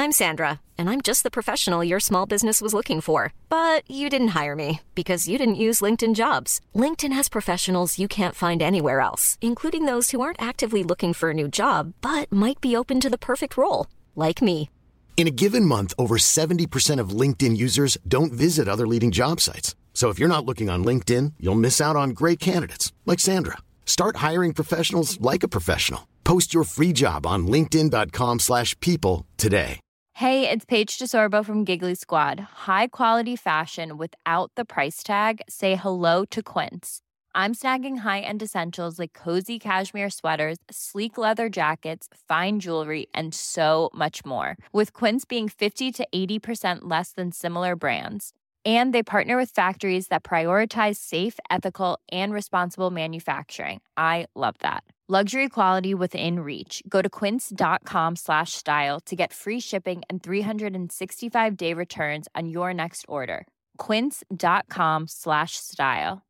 I'm Sandra, and I'm just the professional your small business was looking for. But you didn't hire me because you didn't use LinkedIn Jobs. LinkedIn has professionals you can't find anywhere else, including those who aren't actively looking for a new job, but might be open to the perfect role, like me. In a given month, over 70% of LinkedIn users don't visit other leading job sites. So if you're not looking on LinkedIn, you'll miss out on great candidates like Sandra. Start hiring professionals like a professional. Post your free job on linkedin.com/people today. Hey, it's Paige DeSorbo from Giggly Squad. High quality fashion without the price tag. Say hello to Quince. I'm snagging high-end essentials like cozy cashmere sweaters, sleek leather jackets, fine jewelry, and so much more. With Quince being 50 to 80% less than similar brands. And they partner with factories that prioritize safe, ethical, and responsible manufacturing. I love that. Luxury quality within reach. Go to quince.com/style to get free shipping and 365-day returns on your next order. Quince.com/style.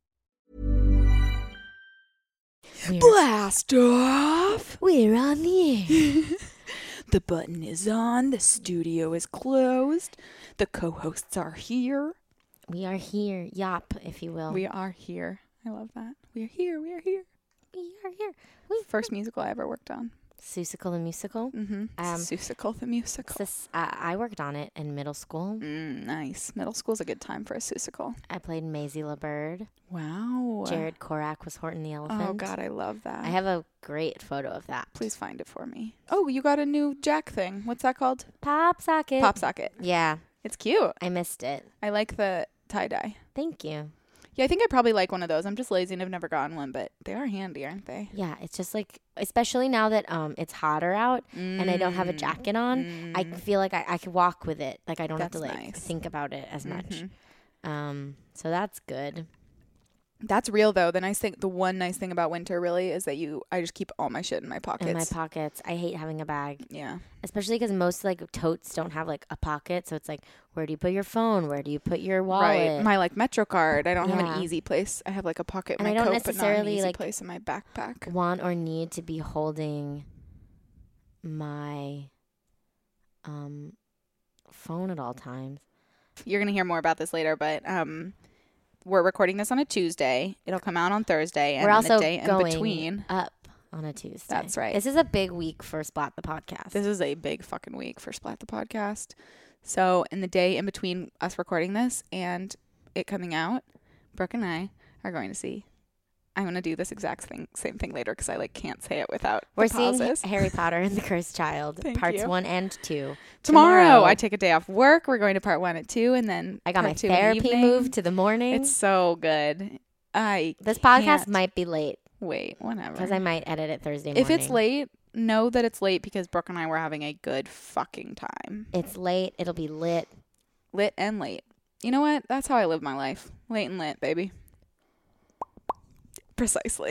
Blast off! We're on the air. The button is on. The studio is closed. The co-hosts are here. We are here. Yop, if you will. We are here. I love that. We are here. We are here. We are here. First musical I ever worked on. Seussical the musical. Mm-hmm. Seussical the musical. I worked on it in middle school. Nice. Middle school's a good time for a Seussical. I played Maisie LeBird. Wow. Jared Korak was Horton the Elephant. Oh, God, I love that. I have a great photo of that. Please find it for me. Oh, you got a new Jack thing. What's that called? Pop socket. Pop socket. Yeah. It's cute. I missed it. I like the tie-dye. Thank you. Yeah, I think I probably like one of those. I'm just lazy and I've never gotten one, but they are handy, aren't they? Yeah, it's just like, especially now that it's hotter out and I don't have a jacket on, I feel like I could walk with it. Like I don't have to think about it as much. So that's good. That's real though. The one nice thing about winter really is that I just keep all my shit in my pockets. In my pockets. I hate having a bag. Yeah. Especially because most like totes don't have like a pocket. So it's like, where do you put your phone? Where do you put your wallet? Right. My like Metro card. I don't have an easy place. I have like a pocket in and my I don't coat, necessarily but not an easy like place in my backpack. Want or need to be holding my phone at all times. You're gonna hear more about this later, but we're recording this on a Tuesday. It'll come out on Thursday, and we're also the day in going between up on a Tuesday. That's right. This is a big week for Splat the Podcast. This is a big fucking week for Splat the Podcast. So in the day in between us recording this and it coming out, Brooke and I are going to see. I'm going to do this same thing later because I can't say it without We're the pauses. seeing Harry Potter and the Cursed Child, parts 1 and 2. Tomorrow, I take a day off work. We're going to part 1 and 2, and then I got my therapy moved to the morning. It's so good. This podcast might be late. Wait, whatever. Because I might edit it Thursday morning. If it's late, know that it's late because Brooke and I were having a good fucking time. It's late. It'll be lit. Lit and late. You know what? That's how I live my life. Late and lit, baby. Precisely.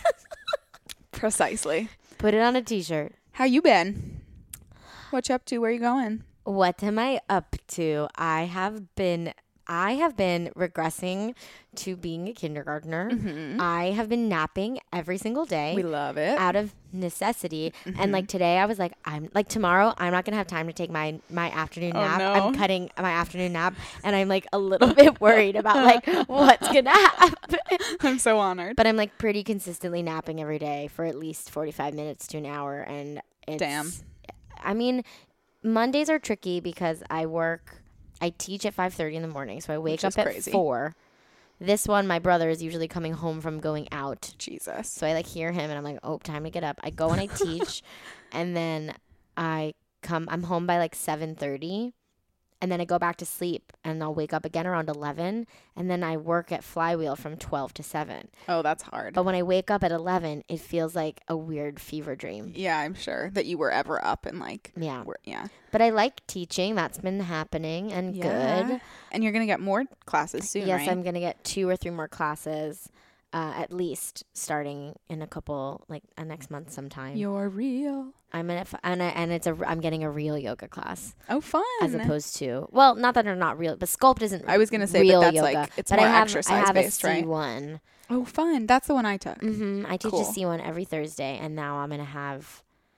Precisely. Put it on a t-shirt. How you been? What you up to? Where you going? What am I up to? I have been regressing to being a kindergartner. Mm-hmm. I have been napping every single day. We love it. Out of necessity. Mm-hmm. And today I was tomorrow I'm not going to have time to take my afternoon nap. No. I'm cutting my afternoon nap and I'm a little bit worried about what's going to happen. I'm so honored. But I'm pretty consistently napping every day for at least 45 minutes to an hour. And it's... Damn. I mean, Mondays are tricky because I teach at 5:30 in the morning, so I wake up at 4. This one, my brother is usually coming home from going out. Jesus. So I hear him and I'm like, oh, time to get up. I go and I teach and then I'm home by 7:30 and then I go back to sleep and I'll wake up again around 11 and then I work at Flywheel from 12 to 7. Oh, that's hard. But when I wake up at 11, it feels like a weird fever dream. Yeah, I'm sure that you were ever up and yeah. Yeah. But I like teaching. That's been happening and good. And you're going to get more classes soon, yes, right? I'm going to get 2 or 3 more classes. At least starting in a couple next month sometime. You're real. I'm getting a real yoga class. Oh, fun! As opposed to not that they're not real, but Sculpt isn't. I was gonna say, real but that's yoga, it's but more I have exercise-based, right? C1. Oh, fun! That's the one I took. Mm-hmm. I teach a C1 every Thursday, and now I'm gonna have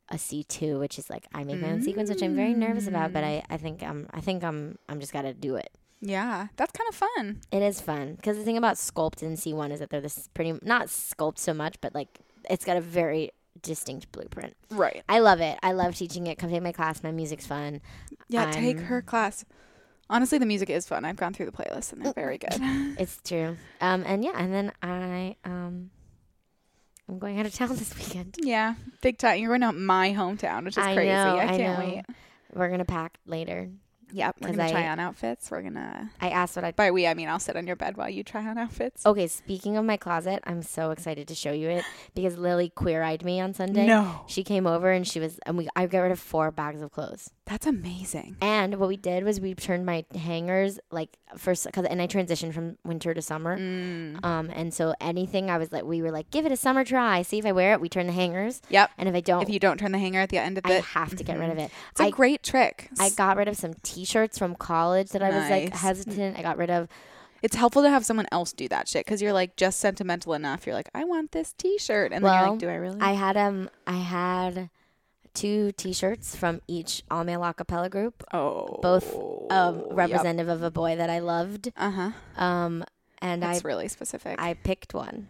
a C2, which is like I make my own sequence, which I'm very nervous about, but I think I'm just gotta do it. Yeah, that's kind of fun. It is fun because the thing about Sculpt and C1 is that they're this pretty not Sculpt so much, but like it's got a very distinct blueprint. Right. I love it. I love teaching it. Come take my class. My music's fun. Yeah, take her class. Honestly, the music is fun. I've gone through the playlist and they're very good. It's true. And then I'm going out of town this weekend. Yeah, big time. You're going to my hometown, which is crazy. I can't wait. We're gonna pack later. Yep, we're gonna try on outfits. I asked what by we, I mean I'll sit on your bed while you try on outfits. Okay, speaking of my closet, I'm so excited to show you it because Lily queer-eyed me on Sunday. No. She came over and I got rid of 4 bags of clothes. That's amazing. And what we did was we turned my hangers and I transitioned from winter to summer. And so anything we were like, give it a summer try, see if I wear it. We turn the hangers. Yep. And if you don't turn the hanger at the end of it, I have to get rid of it. It's a great trick. I got rid of some T-shirts from college that I was like hesitant. I got rid of. It's helpful to have someone else do that shit because you're like just sentimental enough. You're like, I want this T-shirt, and then you're like, do I really? I had 2 T-shirts from each all male a cappella group. Oh, both representative of a boy that I loved. And that's really specific. I picked one.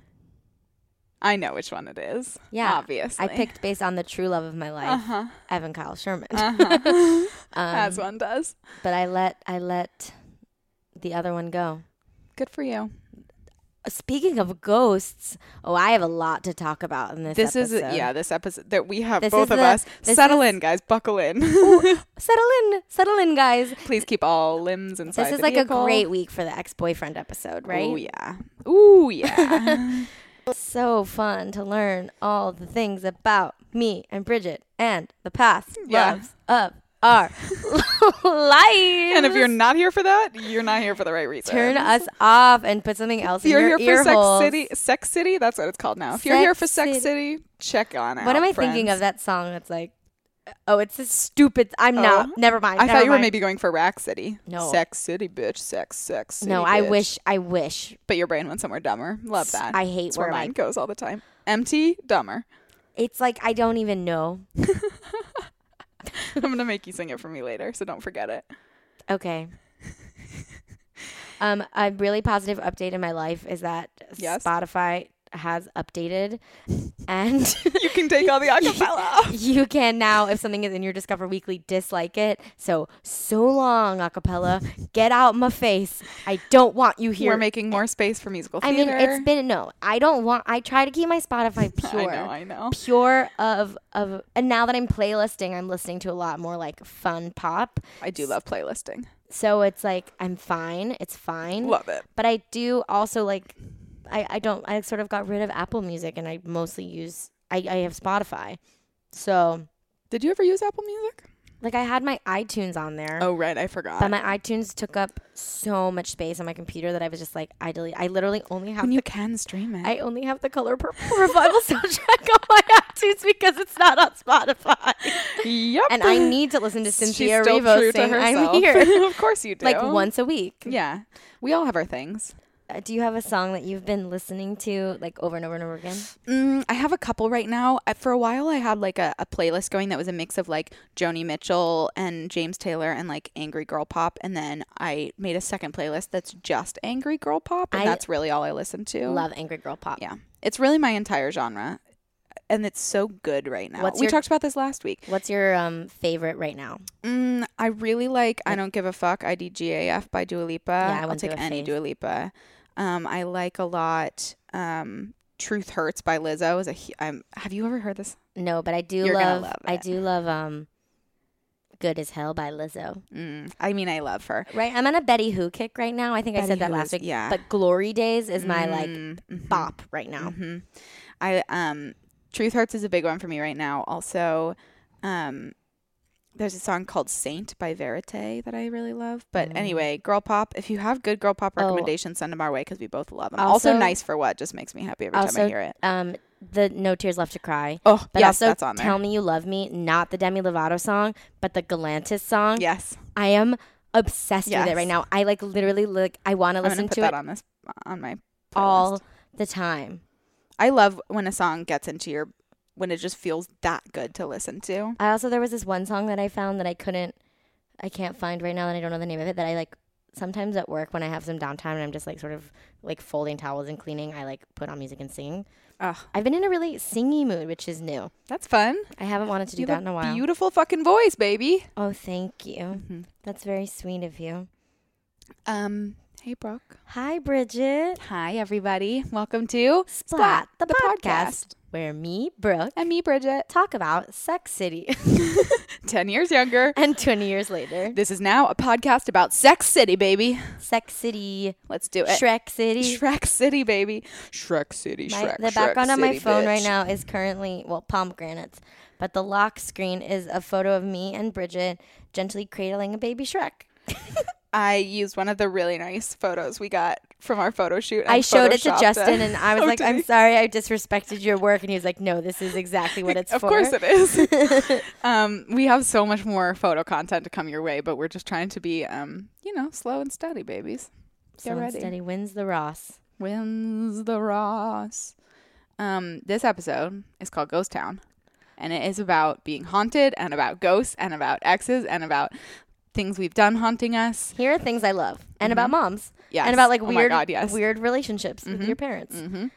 I know which one it is. Yeah, obviously. I picked based on the true love of my life, Evan Kyle Sherman. As one does. But I let the other one go. Good for you. Speaking of ghosts, I have a lot to talk about in this episode. This episode that we have both of us. Settle in, guys. Buckle in. Settle in, guys. Please keep all limbs inside This is the like vehicle. a great week for the ex-boyfriend episode, right? Ooh, yeah. So fun to learn all the things about me and Bridget and the past loves of our lives. And if you're not here for that, you're not here for the right reason. Turn us off and put something else in your ear holes. If you're here for Sex City, that's what it's called now. If you're here for Sex City, check on out. What am I thinking of that song that's like, it's a stupid, not, never mind. I thought you were maybe going for Rack City. No. Sex City, bitch. Sex City, no, bitch. I wish. But your brain went somewhere dumber. Love that. I hate that's where mine goes all the time. Empty, dumber. It's like, I don't even know. I'm going to make you sing it for me later, so don't forget it. Okay. A really positive update in my life is that Spotify has updated and you can take all the acapella off. You can now, if something is in your Discover Weekly, dislike it. So long, acapella. Get out my face. I don't want you here. We're making more space for musical theater. I mean, I try to keep my Spotify pure. I know. Pure of, and now that I'm playlisting, I'm listening to a lot more like fun pop. I do love playlisting. So it's like, I'm fine. It's fine. Love it. But I do also like, I sort of got rid of Apple Music and I mostly use, I have Spotify. So. Did you ever use Apple Music? Like I had my iTunes on there. Oh, right. I forgot. But my iTunes took up so much space on my computer that I was just like, I literally only have. When you can stream it. I only have the Color Purple Revival soundtrack on my iTunes because it's not on Spotify. Yep. And I need to listen to Cynthia She's still Erivo true sing to herself. I'm Here. Of course you do. Like once a week. Yeah. We all have our things. Do you have a song that you've been listening to like over and over and over again? I have a couple right now. For a while, I had like a playlist going that was a mix of like Joni Mitchell and James Taylor and like angry girl pop. And then I made a second playlist that's just angry girl pop. And that's really all I listen to. Love angry girl pop. Yeah. It's really my entire genre. And it's so good right now. We talked about this last week. What's your favorite right now? I really like I Don't Give a Fuck, IDGAF by Dua Lipa. Yeah, I'll take any Dua Lipa. I like a lot Truth Hurts by Lizzo. Have you ever heard this? No, but I do love it. I do love Good as Hell by Lizzo. I mean, I love her. Right? I'm on a Betty Who kick right now. I think I said that last week. Yeah. But Glory Days is my bop right now. Truth Hurts is a big one for me right now. Also, there's a song called Saint by Verite that I really love. But anyway, girl pop. If you have good girl pop recommendations, send them our way because we both love them. Also, Nice for What just makes me happy every time I hear it. The No Tears Left to Cry. Oh, but yes, also that's on there. Tell Me You Love Me, not the Demi Lovato song, but the Galantis song. Yes. I am obsessed with it right now. I literally I want to listen to it on my playlist all the time. I love when a song gets into your when it just feels that good to listen to. There was this one song that I found that I can't find right now, and I don't know the name of it, that I like sometimes at work when I have some downtime and I'm just like sort of like folding towels and cleaning, I like put on music and sing. I've been in a really singy mood, which is new. That's fun. I haven't wanted to do that in a while. Beautiful fucking voice, baby. Oh, thank you. Mm-hmm. That's very sweet of you. Hey, Brooke. Hi, Bridget. Hi, everybody. Welcome to Splat, the podcast, where me, Brooke, and me, Bridget, talk about Sex City. 10 years younger. And 20 years later. This is now a podcast about Sex City, baby. Sex City. Let's do it. Shrek City. Shrek City, baby. Shrek City, The background on my phone right now is currently, pomegranates. But the lock screen is a photo of me and Bridget gently cradling a baby Shrek. I used one of the really nice photos we got from our photo shoot. I showed it to Justin, and I was like, I'm sorry I disrespected your work. And he was like, no, this is exactly what it's for. Of course it is. We have so much more photo content to come your way, but we're just trying to be, slow and steady, babies. Get ready. Slow and steady wins the Ross. Wins the Ross. This episode is called Ghost Town, and it is about being haunted and about ghosts and about exes and about things we've done haunting us. Here are things I love. And about moms. Yes. And about like weird relationships with your parents.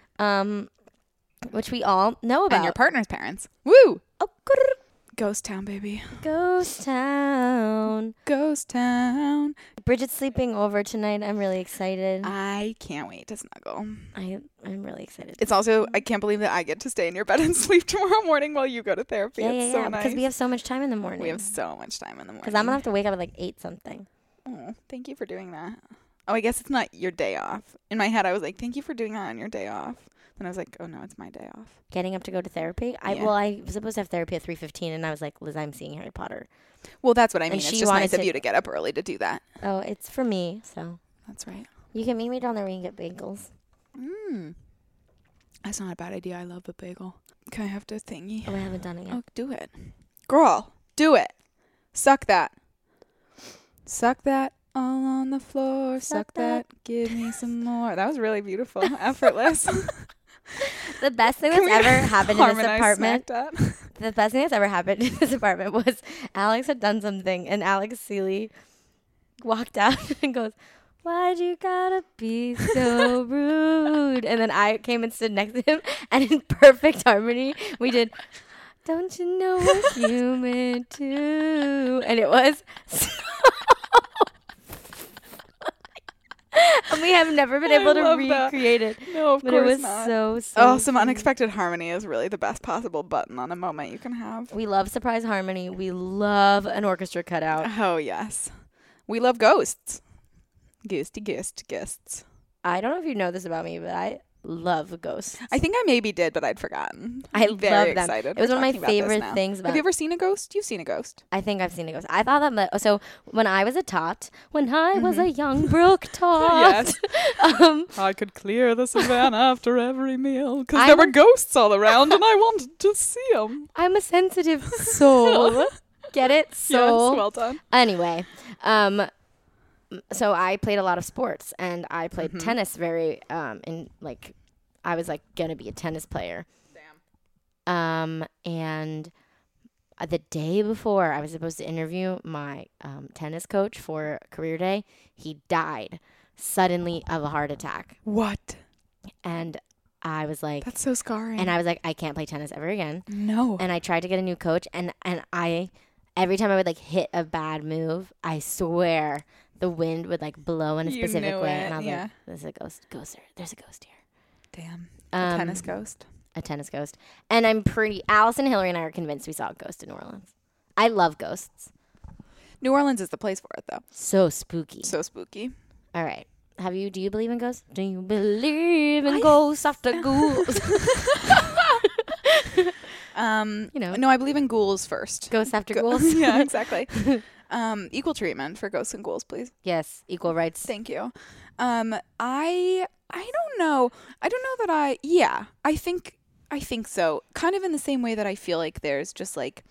Which we all know about. And your partner's parents. Woo! Oh, Ghost Town, baby. Ghost Town. Ghost Town. Bridget's sleeping over tonight. I'm really excited. I can't wait to snuggle. I'm really excited. It's also, I can't believe that I get to stay in your bed and sleep tomorrow morning while you go to therapy. It's so nice. Because we have so much time in the morning. We have so much time in the morning. Because I'm going to have to wake up at like 8 something. Oh, thank you for doing that. Oh, I guess it's not your day off. In my head, I was like, thank you for doing that on your day off. Then I was like, oh, no, it's my day off. Getting up to go to therapy? I was supposed to have therapy at 3:15, and I was like, Liz, I'm seeing Harry Potter. Well, that's what I mean. It's just nice of you to get up early to do that. Oh, it's for me, so. That's right. You can meet me down there when you get bagels. That's not a bad idea. I love a bagel. Can I have to thingy? Oh, I haven't done it yet. Oh, do it. Girl, do it. Suck that. Suck that all on the floor. Suck that. Give me some more. That was really beautiful. Effortless. The best thing that's ever happened in this apartment. The best thing that's ever happened in this apartment was Alex had done something, and Alex Seeley walked out and goes, "Why'd you gotta be so rude?" And then I came and stood next to him, and in perfect harmony, we did, "Don't you know what you meant to?" And it was so and we have never been able to recreate it. No, of course not. It was so Oh, some unexpected harmony is really the best possible button on a moment you can have. We love surprise harmony. We love an orchestra cutout. Oh, yes. We love ghosts. Guests. I don't know if you know this about me, but I love ghosts. I think I maybe did, but I'd forgotten. I'm very love them. It was one of my favorite things about. Have you ever seen a ghost? You've seen a ghost. I think I've seen a ghost. I thought that. So when I was a young Brooke tot. Yes. I could clear the savannah after every meal because there were ghosts all around and I wanted to see them. I'm a sensitive soul. Get it? Soul. Yes, well done. Anyway, so I played a lot of sports, and I played tennis I was like gonna be a tennis player. Damn. And the day before I was supposed to interview my tennis coach for career day, he died suddenly of a heart attack. What? And I was like, that's so scarring. And I was like, I can't play tennis ever again. No. And I tried to get a new coach, and I every time I would like hit a bad move, I swear the wind would like blow in a specific way, and I was like, "There's a ghost there. There's a ghost here." Damn. A tennis ghost. A tennis ghost. And Allison, Hillary, and I are convinced we saw a ghost in New Orleans. I love ghosts. New Orleans is the place for it, though. So spooky. So spooky. All right. Do you believe in ghosts? Do you believe in ghosts after ghouls? No, I believe in ghouls first. Ghosts after ghouls? Yeah, exactly. Equal treatment for ghosts and ghouls, please. Yes, equal rights. Thank you. I don't know. I don't know that I think so. Kind of in the same way that I feel like there's just like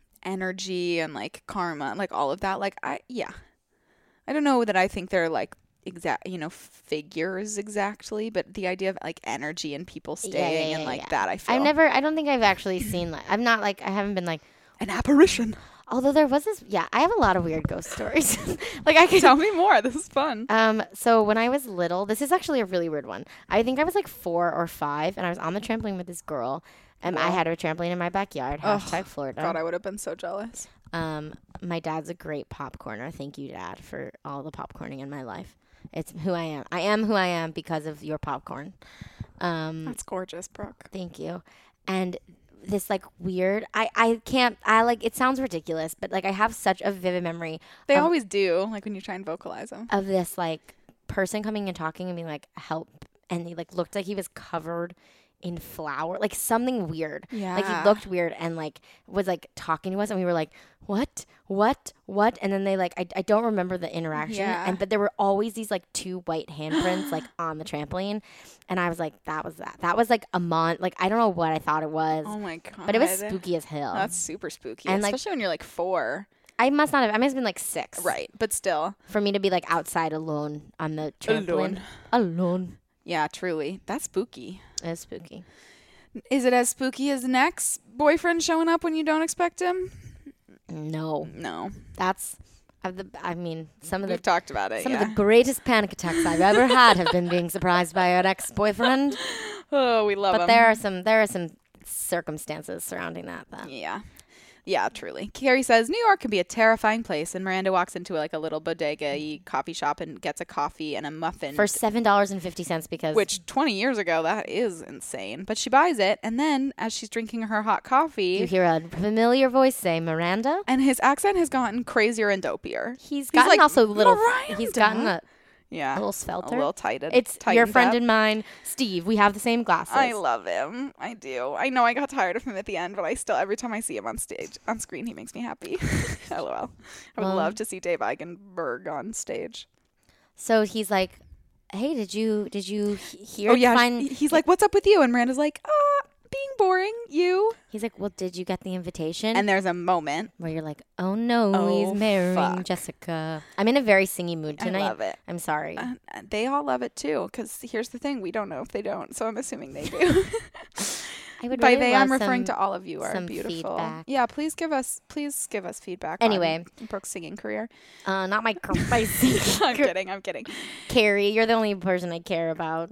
energy and like karma, like all of that. Like I don't know that I think they're like figures exactly, but the idea of like energy and people staying and like that, I don't think I've actually seen like, I haven't been like an apparition. Although there was this, I have a lot of weird ghost stories. Like I could tell me more. This is fun. So when I was little, this is actually a really weird one. I think I was like 4 or 5, and I was on the trampoline with this girl, and I had a trampoline in my backyard. # Florida. God, I would have been so jealous. My dad's a great popcorner. Thank you, Dad, for all the popcorning in my life. It's who I am. I am who I am because of your popcorn. That's gorgeous, Brooke. Thank you. And this like weird, it sounds ridiculous, but like I have such a vivid memory. They always do, like when you try and vocalize them. Of this like person coming and talking and being like, help. And he like looked like he was covered in flour, like something weird. Yeah. Like he looked weird and like was like talking to us, and we were like, what? And then they like, I don't remember the interaction. Yeah. But there were always these like 2 white handprints like on the trampoline. And I was like, that was that. That was like like, I don't know what I thought it was. Oh my God. But it was spooky as hell. That's super spooky. And especially when you're like 4. I must have been like 6. Right. But still. For me to be like outside alone on the trampoline. Alone. Yeah, truly. That's spooky. It's spooky. Is it as spooky as an ex-boyfriend showing up when you don't expect him? No. That's, We've talked about it. Some of the greatest panic attacks I've ever had have been being surprised by an ex-boyfriend. Oh, we love them. But there are some circumstances surrounding that. Yeah, truly. Carrie says, New York can be a terrifying place. And Miranda walks into like a little bodega coffee shop and gets a coffee and a muffin. For $7.50 because... Which 20 years ago, that is insane. But she buys it. And then as she's drinking her hot coffee... You hear a familiar voice say, Miranda? And his accent has gotten crazier and dopier. He's gotten like, also a little... Miranda. He's gotten a little A svelter. little tightened. It's your friend up. and mine, Steve. We have the same glasses. I love him. I do. I know I got tired of him at the end, but I still, every time I see him on screen, he makes me happy. LOL. I would love to see Dave Eigenberg on stage. So he's like, hey, did you hear? Oh, yeah. He's like, what's up with you? And Miranda's like, being boring. You? He's like, well, did you get the invitation? And there's a moment where you're like, oh no, he's marrying Jessica. I'm in a very singy mood tonight. I love it. I'm sorry. They all love it too, because here's the thing: we don't know if they don't, so I'm assuming they do. By they, I'm referring to all of you. Are beautiful. Feedback. Yeah, please give us feedback. Anyway, on Brooke's singing career. Not my singing. I'm kidding. Carrie, you're the only person I care about.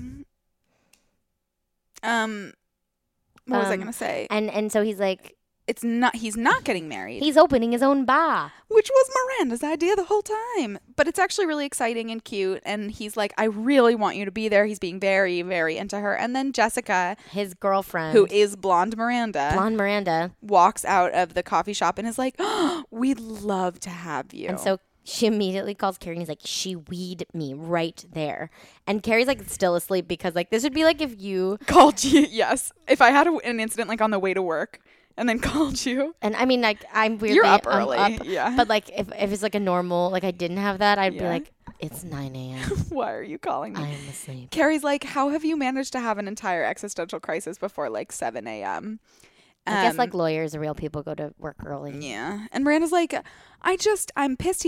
What was I gonna say? And so he's like, he's not getting married. He's opening his own bar. Which was Miranda's idea the whole time. But it's actually really exciting and cute. And he's like, I really want you to be there. He's being very, very into her. And then Jessica, his girlfriend, who is Blonde Miranda, walks out of the coffee shop and is like, we'd love to have you. And so she immediately calls Carrie and he's like, she weed me right there. And Carrie's like still asleep because like this would be like if you called you. Yes. If I had an incident like on the way to work and then called you. And I mean, like, I'm weirdly You're up early. Yeah. But like if it's like a normal, like I didn't have that, I'd be like, it's 9 a.m. Why are you calling me? I am asleep. Carrie's like, how have you managed to have an entire existential crisis before like 7 a.m.? I guess like lawyers and real people go to work early. Yeah. And Miranda's like, I'm pissed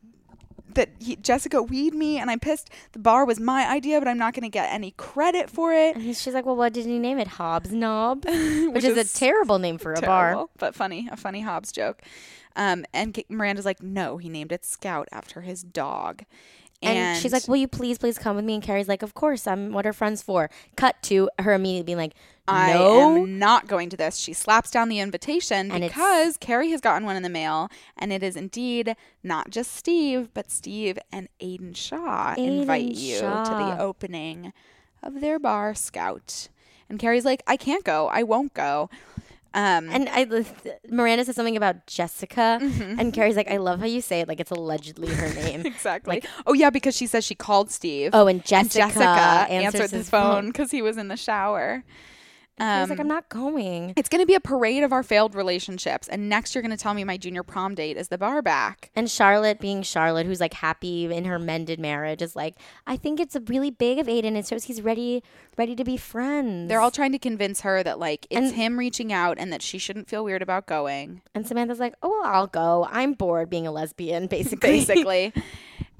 Jessica weed me, and I'm pissed the bar was my idea, but I'm not going to get any credit for it. And she's like, well, what did he name it? Hobbs Knob? Which is a terrible name for a bar. But funny. A funny Hobbs joke. And Miranda's like, no, he named it Scout after his dog. And she's like, will you please come with me? And Carrie's like, of course, I'm what are friends for. Cut to her immediately being like, no. I am not going to this. She slaps down the invitation because Carrie has gotten one in the mail. And it is indeed not just Steve, but Steve and Aiden Shaw invite you to the opening of their bar, Scout. And Carrie's like, I can't go. I won't go. And Miranda says something about Jessica, and Carrie's like, I love how you say it like it's allegedly her name. Exactly. Like, oh, yeah, because she says she called Steve. Oh, and Jessica answered his phone because he was in the shower. He's like, I'm not going. It's going to be a parade of our failed relationships. And next you're going to tell me my junior prom date is the bar back. And Charlotte, being Charlotte, who's like happy in her mended marriage, is like, I think it's a really big of Aiden. It shows he's ready to be friends. They're all trying to convince her that like it's him reaching out and that she shouldn't feel weird about going. And Samantha's like, oh, well, I'll go. I'm bored being a lesbian, basically.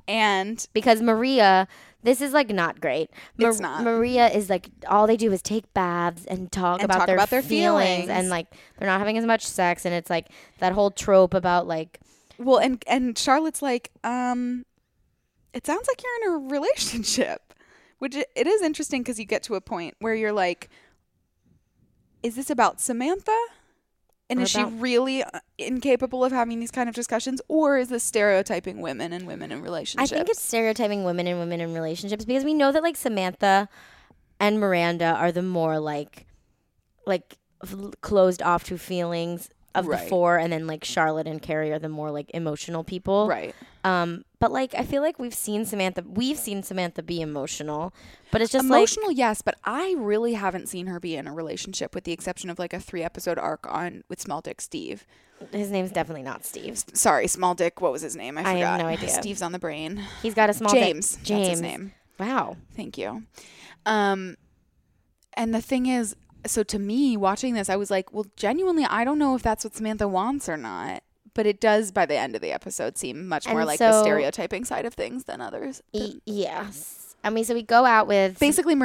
And because Maria, this is like not great. It's not. Maria is like, all they do is take baths and talk about their feelings, and like they're not having as much sex, and it's like that whole trope about like, well, and Charlotte's like, it sounds like you're in a relationship, which it is interesting because you get to a point where you're like, is this about Samantha? And is she really incapable of having these kind of discussions? Or is this stereotyping women and women in relationships? I think it's stereotyping women and women in relationships, because we know that like Samantha and Miranda are the more like closed off to feelings of the four, and then like Charlotte and Carrie are the more like emotional people. Right. But like I feel like we've seen Samantha be emotional, but it's just emotional, yes, but I really haven't seen her be in a relationship, with the exception of like a 3-episode arc with Small Dick Steve. His name's definitely not Steve. Sorry, Small Dick. What was his name? I forgot. have no idea. Steve's on the brain. He's got a small James. dick. That's his name. Wow. Thank you. And the thing is, so to me, watching this, I was like, well, genuinely, I don't know if that's what Samantha wants or not. But it does, by the end of the episode, seem much more like the stereotyping side of things than others. Yes. I mean, so we go out with... Basically,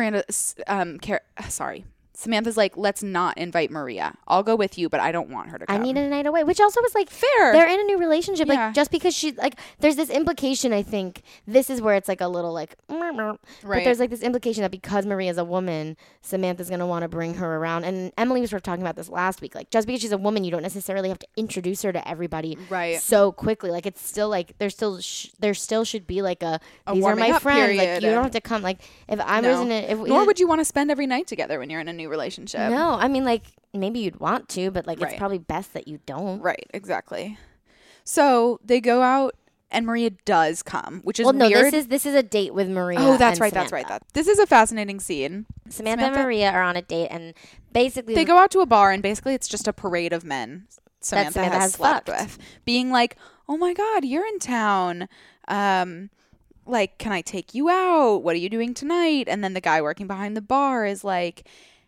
Samantha's like, let's not invite Maria. I'll go with you, but I don't want her to come. I need a night away, which also was like fair. They're in a new relationship. Yeah. Like, just because she, like, there's this implication, I think, this is where it's like a little like, right. But there's like this implication that because Maria's a woman, Samantha's going to want to bring her around. And Emily was sort of talking about this last week. Like, just because she's a woman, you don't necessarily have to introduce her to everybody so quickly. Like, it's still like, there still should be like these are my friends. Period. Like, you don't have to come. Like, if I was in a... Nor would you want to spend every night together when you're in a new relationship. No, I mean, like, maybe you'd want to, but like it's probably best that you don't. Right, exactly. So they go out and Maria does come, which is weird. This is a date with Maria. Oh, that's right, Samantha. That's right. This is a fascinating scene. Samantha and Maria are on a date, and basically they go out to a bar, and basically it's just a parade of men Samantha has slept with, being like, "Oh my God, you're in town. Like, can I take you out? What are you doing tonight?" And then the guy working behind the bar is like,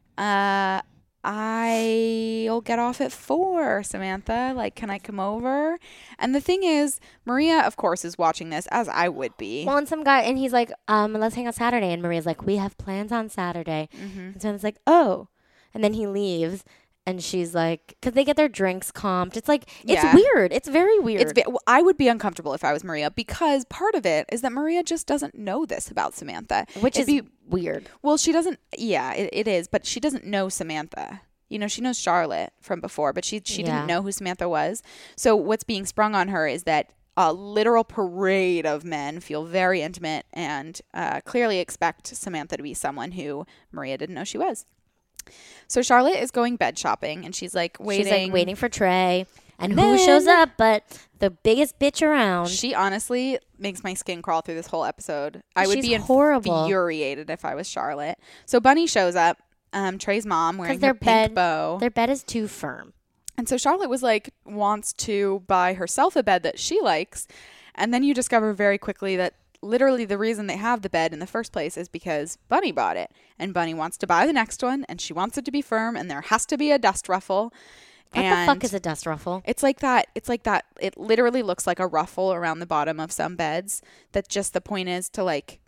I'll get off at 4, Samantha. Like, can I come over? And the thing is, Maria, of course, is watching this, as I would be. Well, and some guy, and he's like, let's hang out Saturday. And Maria's like, we have plans on Saturday. Mm-hmm. And Samantha's like, oh. And then he leaves. And she's like, because they get their drinks comped. It's like, it's weird. It's very weird. I would be uncomfortable if I was Maria, because part of it is that Maria just doesn't know this about Samantha. Which is weird. Well, she doesn't. Yeah, it is. But she doesn't know Samantha. You know, she knows Charlotte from before, but she didn't know who Samantha was. So what's being sprung on her is that a literal parade of men feel very intimate and clearly expect Samantha to be someone who Maria didn't know she was. So Charlotte is going bed shopping, and she's like waiting. She's like waiting for Trey. And who shows up but the biggest bitch around? She honestly makes my skin crawl through this whole episode. I would be horrible. Infuriated if I was Charlotte. So Bunny shows up, Trey's mom, wearing her pink bow. Their bed is too firm. And so Charlotte was like, wants to buy herself a bed that she likes. And then you discover very quickly that literally the reason they have the bed in the first place is because Bunny bought it. And Bunny wants to buy the next one, and she wants it to be firm, and there has to be a dust ruffle. What the fuck is a dust ruffle? It's like that. It literally looks like a ruffle around the bottom of some beds. That just the point is to like,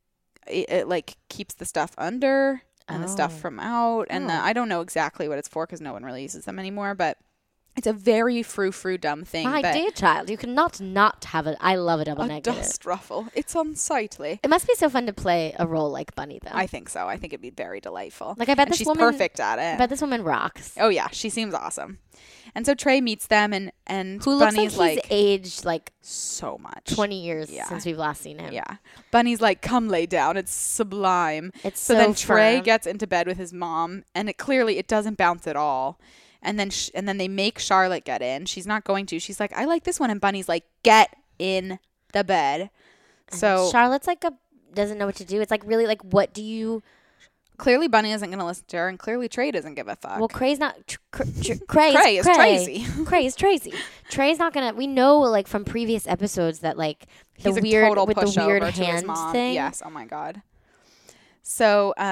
it like keeps the stuff under and the stuff from out. And I don't know exactly what it's for because no one really uses them anymore. But it's a very frou-frou dumb thing. My dear child, you cannot not have it. I love a double negative. A dust ruffle. It's unsightly. It must be so fun to play a role like Bunny, though. I think so. I think it'd be very delightful. Like, I bet she's perfect at it. I bet this woman rocks. Oh, yeah. She seems awesome. And so Trey meets them, and who Bunny's looks like he's aged like so much. 20 years since we've last seen him. Yeah. Bunny's like, come lay down. It's sublime. It's so then Trey gets into bed with his mom, and it doesn't bounce at all. And then they make Charlotte get in. She's not going to. She's like, I like this one. And Bunny's like, get in the bed. So Charlotte's like doesn't know what to do. It's like, really, like, what do you... Clearly Bunny isn't going to listen to her, and clearly Trey doesn't give a fuck. Well, Cray's not... Cray is Tracy. Cray is Tracy. Trey's not going to... We know, like, from previous episodes that, like, He's the weird... total with the weird hand hand thing. Yes, oh my God. So,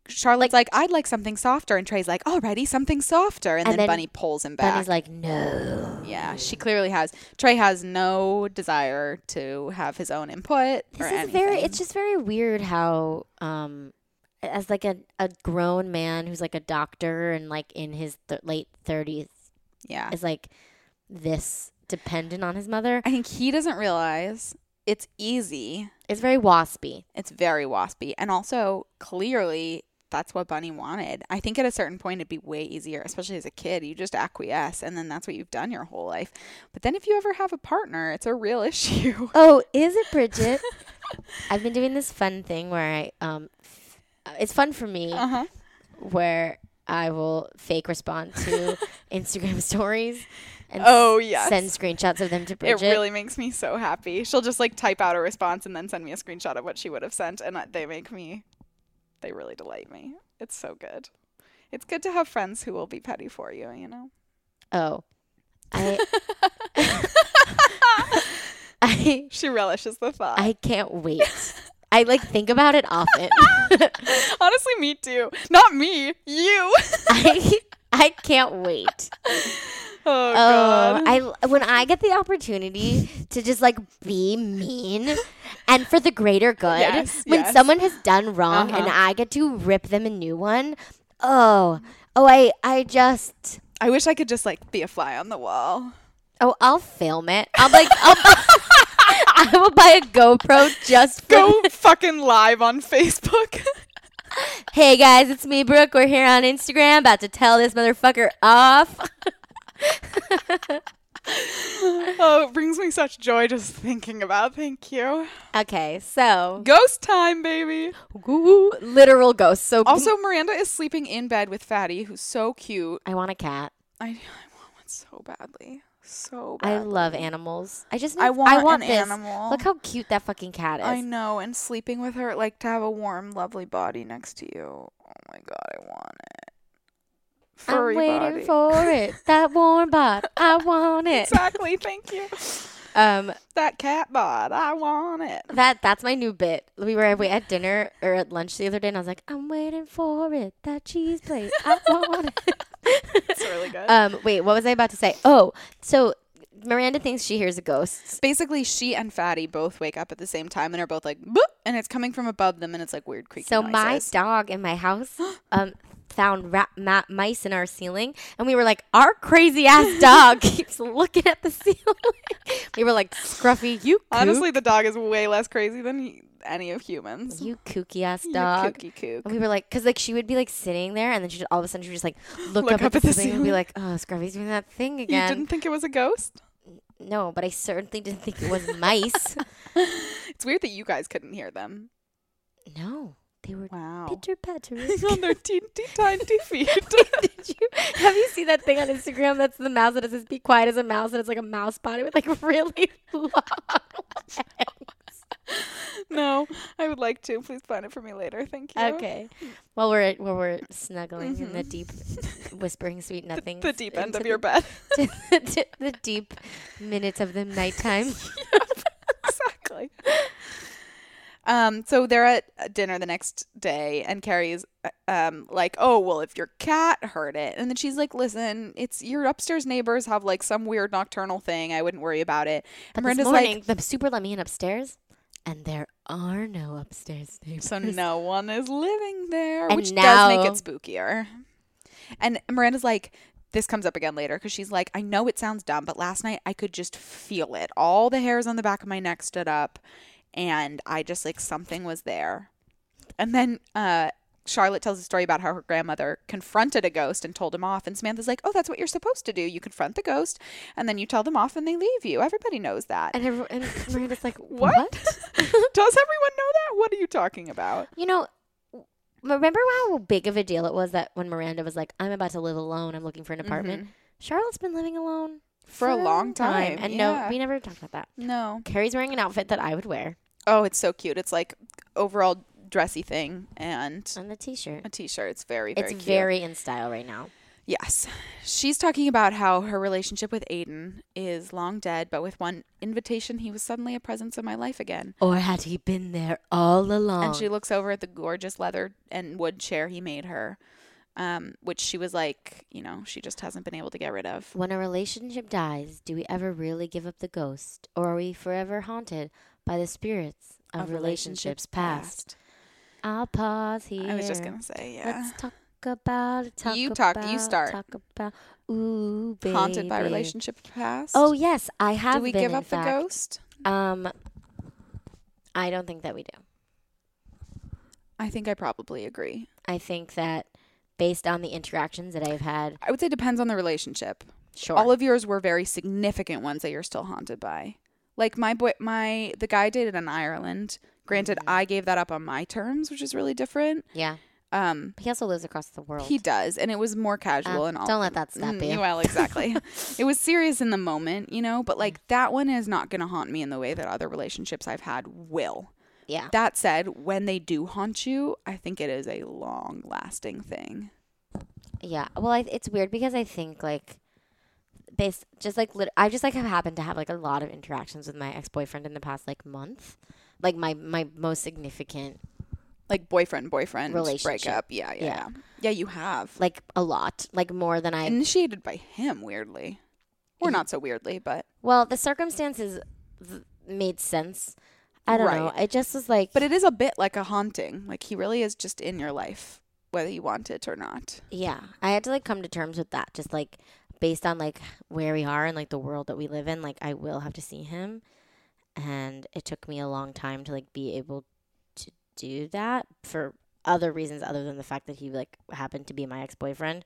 Charlotte's like, I'd like something softer. And Trey's like, alrighty, something softer. And then Bunny pulls him back. Bunny's like, no. Yeah, she clearly has. Trey has no desire to have his own input or anything. It's just very weird how, as like a grown man who's like a doctor and like in his late 30s, is like this dependent on his mother. I think he doesn't realize it's easy. It's very waspy. It's very waspy. And also, clearly, that's what Bunny wanted. I think at a certain point, it'd be way easier, especially as a kid. You just acquiesce, and then that's what you've done your whole life. But then if you ever have a partner, it's a real issue. Oh, is it, Bridget? I've been doing this fun thing where it's fun for me, where I will fake respond to Instagram stories. And send screenshots of them to Bridget. It really makes me so happy. She'll just like type out a response and then send me a screenshot of what she would have sent. And they really delight me. It's so good. It's good to have friends who will be petty for you, you know? Oh. She relishes the thought. I can't wait. I like think about it often. Honestly, me too. Not me. You. I can't wait. Oh God. When I get the opportunity to just like be mean and for the greater good, when someone has done wrong and I get to rip them a new one, I wish I could just like be a fly on the wall. Oh, I'll film it. I will buy a GoPro just for go fucking live on Facebook. Hey guys, it's me, Brooke. We're here on Instagram, about to tell this motherfucker off. Oh, it brings me such joy just thinking about. Thank you. Okay, so ghost time, baby. Ooh, literal ghost. So also, Miranda is sleeping in bed with Fatty, who's so cute. I want a cat. I want one so badly. So badly. I love animals. I want an this. animal. Look how cute that fucking cat is. I know, and sleeping with her, like to have a warm, lovely body next to you. Oh my God, I want it. Furry I'm waiting body. for it. That warm bod. I want it. Exactly. Thank you. That cat bod. I want it. That's my new bit. We were at dinner or at lunch the other day, and I was like, I'm waiting for it. That cheese plate. I want it. It's really good. Wait, what was I about to say? Oh, so Miranda thinks she hears a ghost. Basically, she and Fatty both wake up at the same time and are both like, boop, and it's coming from above them, and it's like weird creaky noises. My dog in my house found mice in our ceiling, and we were like, our crazy ass dog keeps looking at the ceiling. We were like, Scruffy, you kook. Honestly, the dog is way less crazy than any of humans. You kooky ass dog. You kooky kook. And we were like, because like she would be like sitting there, and then all of a sudden she would just like look up at the ceiling and be like, oh, Scruffy's doing that thing again. You didn't think it was a ghost? No, but I certainly didn't think it was mice. It's weird that you guys couldn't hear them. No. They were wow. pitter-pattering on their teeny tiny feet. Have you seen that thing on Instagram that's the mouse that says be quiet as a mouse, and it's like a mouse body with like really long legs? No, I would like to. Please find it for me later. Thank you. Okay. While we're snuggling in the deep, whispering sweet nothings. The deep end of your bed. The deep minutes of the nighttime. Yep, exactly. So they're at dinner the next day, and Carrie's like, oh, well, if your cat heard it. And then she's like, listen, it's your upstairs neighbors have like some weird nocturnal thing. I wouldn't worry about it. But this morning, the super let me in upstairs, and there are no upstairs neighbors. So no one is living there, and which now, does make it spookier. And Miranda's like, this comes up again later, because she's like, I know it sounds dumb, but last night I could just feel it. All the hairs on the back of my neck stood up. And I just, like, something was there. And then Charlotte tells a story about how her grandmother confronted a ghost and told him off. And Samantha's like, oh, that's what you're supposed to do. You confront the ghost, and then you tell them off, and they leave you. Everybody knows that. And Miranda's like, what? Does everyone know that? What are you talking about? You know, remember how big of a deal it was that when Miranda was like, I'm about to live alone. I'm looking for an apartment. Mm-hmm. Charlotte's been living alone. For a long time. And no, we never talked about that. No. Carrie's wearing an outfit that I would wear. Oh, it's so cute. It's like overall dressy thing and a t-shirt. It's very, very cute. It's very in style right now. Yes. She's talking about how her relationship with Aiden is long dead, but with one invitation, he was suddenly a presence in my life again. Or had he been there all along? And she looks over at the gorgeous leather and wood chair he made her, which she was like, you know, she just hasn't been able to get rid of. When a relationship dies, do we ever really give up the ghost? Or are we forever haunted by the spirits of relationships past? I'll pause here. I was just going to say, yeah. Let's talk about it. You start. Talk about, ooh, baby. Haunted by relationship past? Oh, yes, I have Do we been, give in up fact. the ghost? I don't think that we do. I think I probably agree. I think that based on the interactions that I've had. I would say depends on the relationship. Sure. All of yours were very significant ones that you're still haunted by. Like the guy I dated in Ireland. Granted, I gave that up on my terms, which is really different. Yeah. He also lives across the world. He does, and it was more casual and all. Don't let that stop you. Well, exactly. It was serious in the moment, you know, but like that one is not going to haunt me in the way that other relationships I've had will. Yeah. That said, when they do haunt you, I think it is a long-lasting thing. Yeah. Well, it's weird because I think like I just like have happened to have like a lot of interactions with my ex-boyfriend in the past like month. Like my most significant like boyfriend relationship breakup. Yeah, you have. Like a lot, like more than I initiated by him weirdly. Or not so weirdly, but well, the circumstances made sense. I don't know. It just was like but it is a bit like a haunting. Like he really is just in your life whether you want it or not. Yeah. I had to like come to terms with that just like based on like where we are and like the world that we live in, like I will have to see him. And it took me a long time to like be able to do that for other reasons other than the fact that he like happened to be my ex-boyfriend.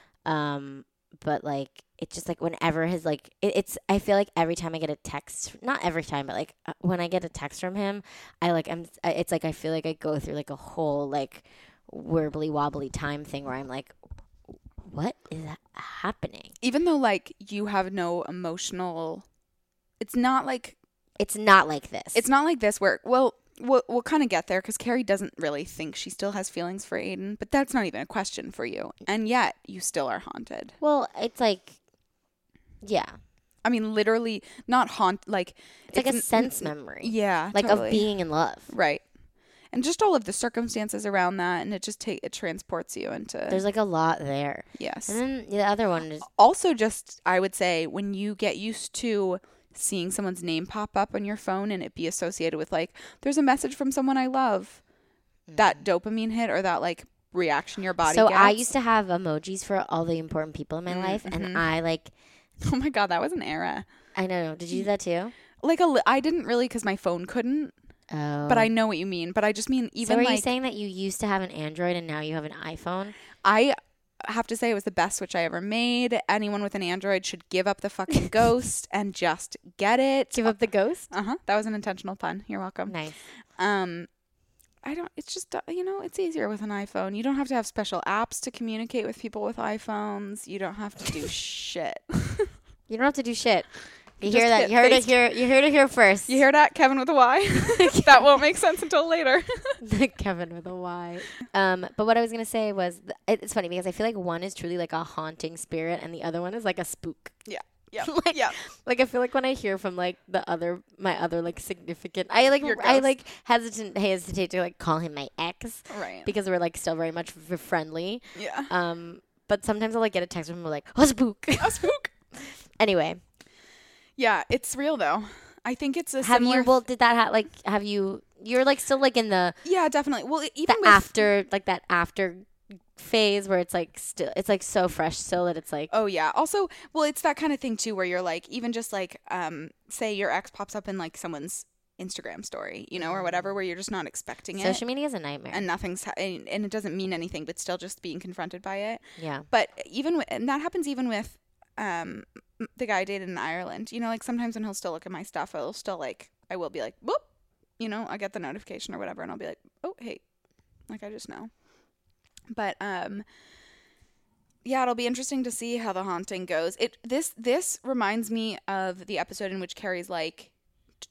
But like it's just like whenever his like it's I feel like every time I get a text, not every time, but like when I get a text from him, it's like I feel like I go through like a whole like wibbly wobbly time thing where I'm like, what is happening? Even though like you have no emotional, it's not like this. It's not like this where we'll kind of get there because Carrie doesn't really think she still has feelings for Aiden, but that's not even a question for you, and yet you still are haunted. Well, it's like, yeah. I mean, literally not like it's like a sense memory. Yeah, like totally. Of being in love, right? And just all of the circumstances around that, and it transports you into. There's like a lot there. Yes. And then the other one is also just I would say when you get used to seeing someone's name pop up on your phone and it be associated with like there's a message from someone I love, that dopamine hit or that like reaction your body gets. I used to have emojis for all the important people in my life, and I like. Oh my god, that was an era. I know. Did you do that too? Like I didn't really because my phone couldn't. Oh. But I know what you mean. But I just mean even. So are you saying that you used to have an Android and now you have an iPhone? I have to say it was the best switch I ever made. Anyone with an Android should give up the fucking ghost and just get it. Give up the ghost? That was an intentional pun. You're welcome. Nice. It's just, it's easier with an iPhone. You don't have to have special apps to communicate with people with iPhones. You don't have to do shit. You don't have to do shit. You just hear that? You heard it here. You heard it here first. You hear that? Kevin with a Y. That won't make sense until later. Kevin with a Y. But what I was gonna say was, it's funny because I feel like one is truly like a haunting spirit, and the other one is like a spook. Yeah. Yeah. Like I feel like when I hear from like my other like significant, I hesitate to like call him my ex, right? Because we're like still very much friendly. Yeah. But sometimes I'll like get a text from him like, a spook. A spook. Anyway. Yeah, it's real though. I think it's a have similar. You're like still like in the. Yeah, definitely. Well, even that after phase where it's like still, it's like so fresh still that it's like. Oh yeah. Also, well, it's that kind of thing too where you're like, even just like, say your ex pops up in like someone's Instagram story, or whatever, where you're just not expecting it. Social media is a nightmare. And and it doesn't mean anything, but still just being confronted by it. Yeah. But and that happens even with, the guy I dated in Ireland, like sometimes when he'll still look at my stuff, I will be like, whoop, I get the notification or whatever. And I'll be like, oh, hey, like I just know. But, yeah, it'll be interesting to see how the haunting goes. This reminds me of the episode in which Carrie's like,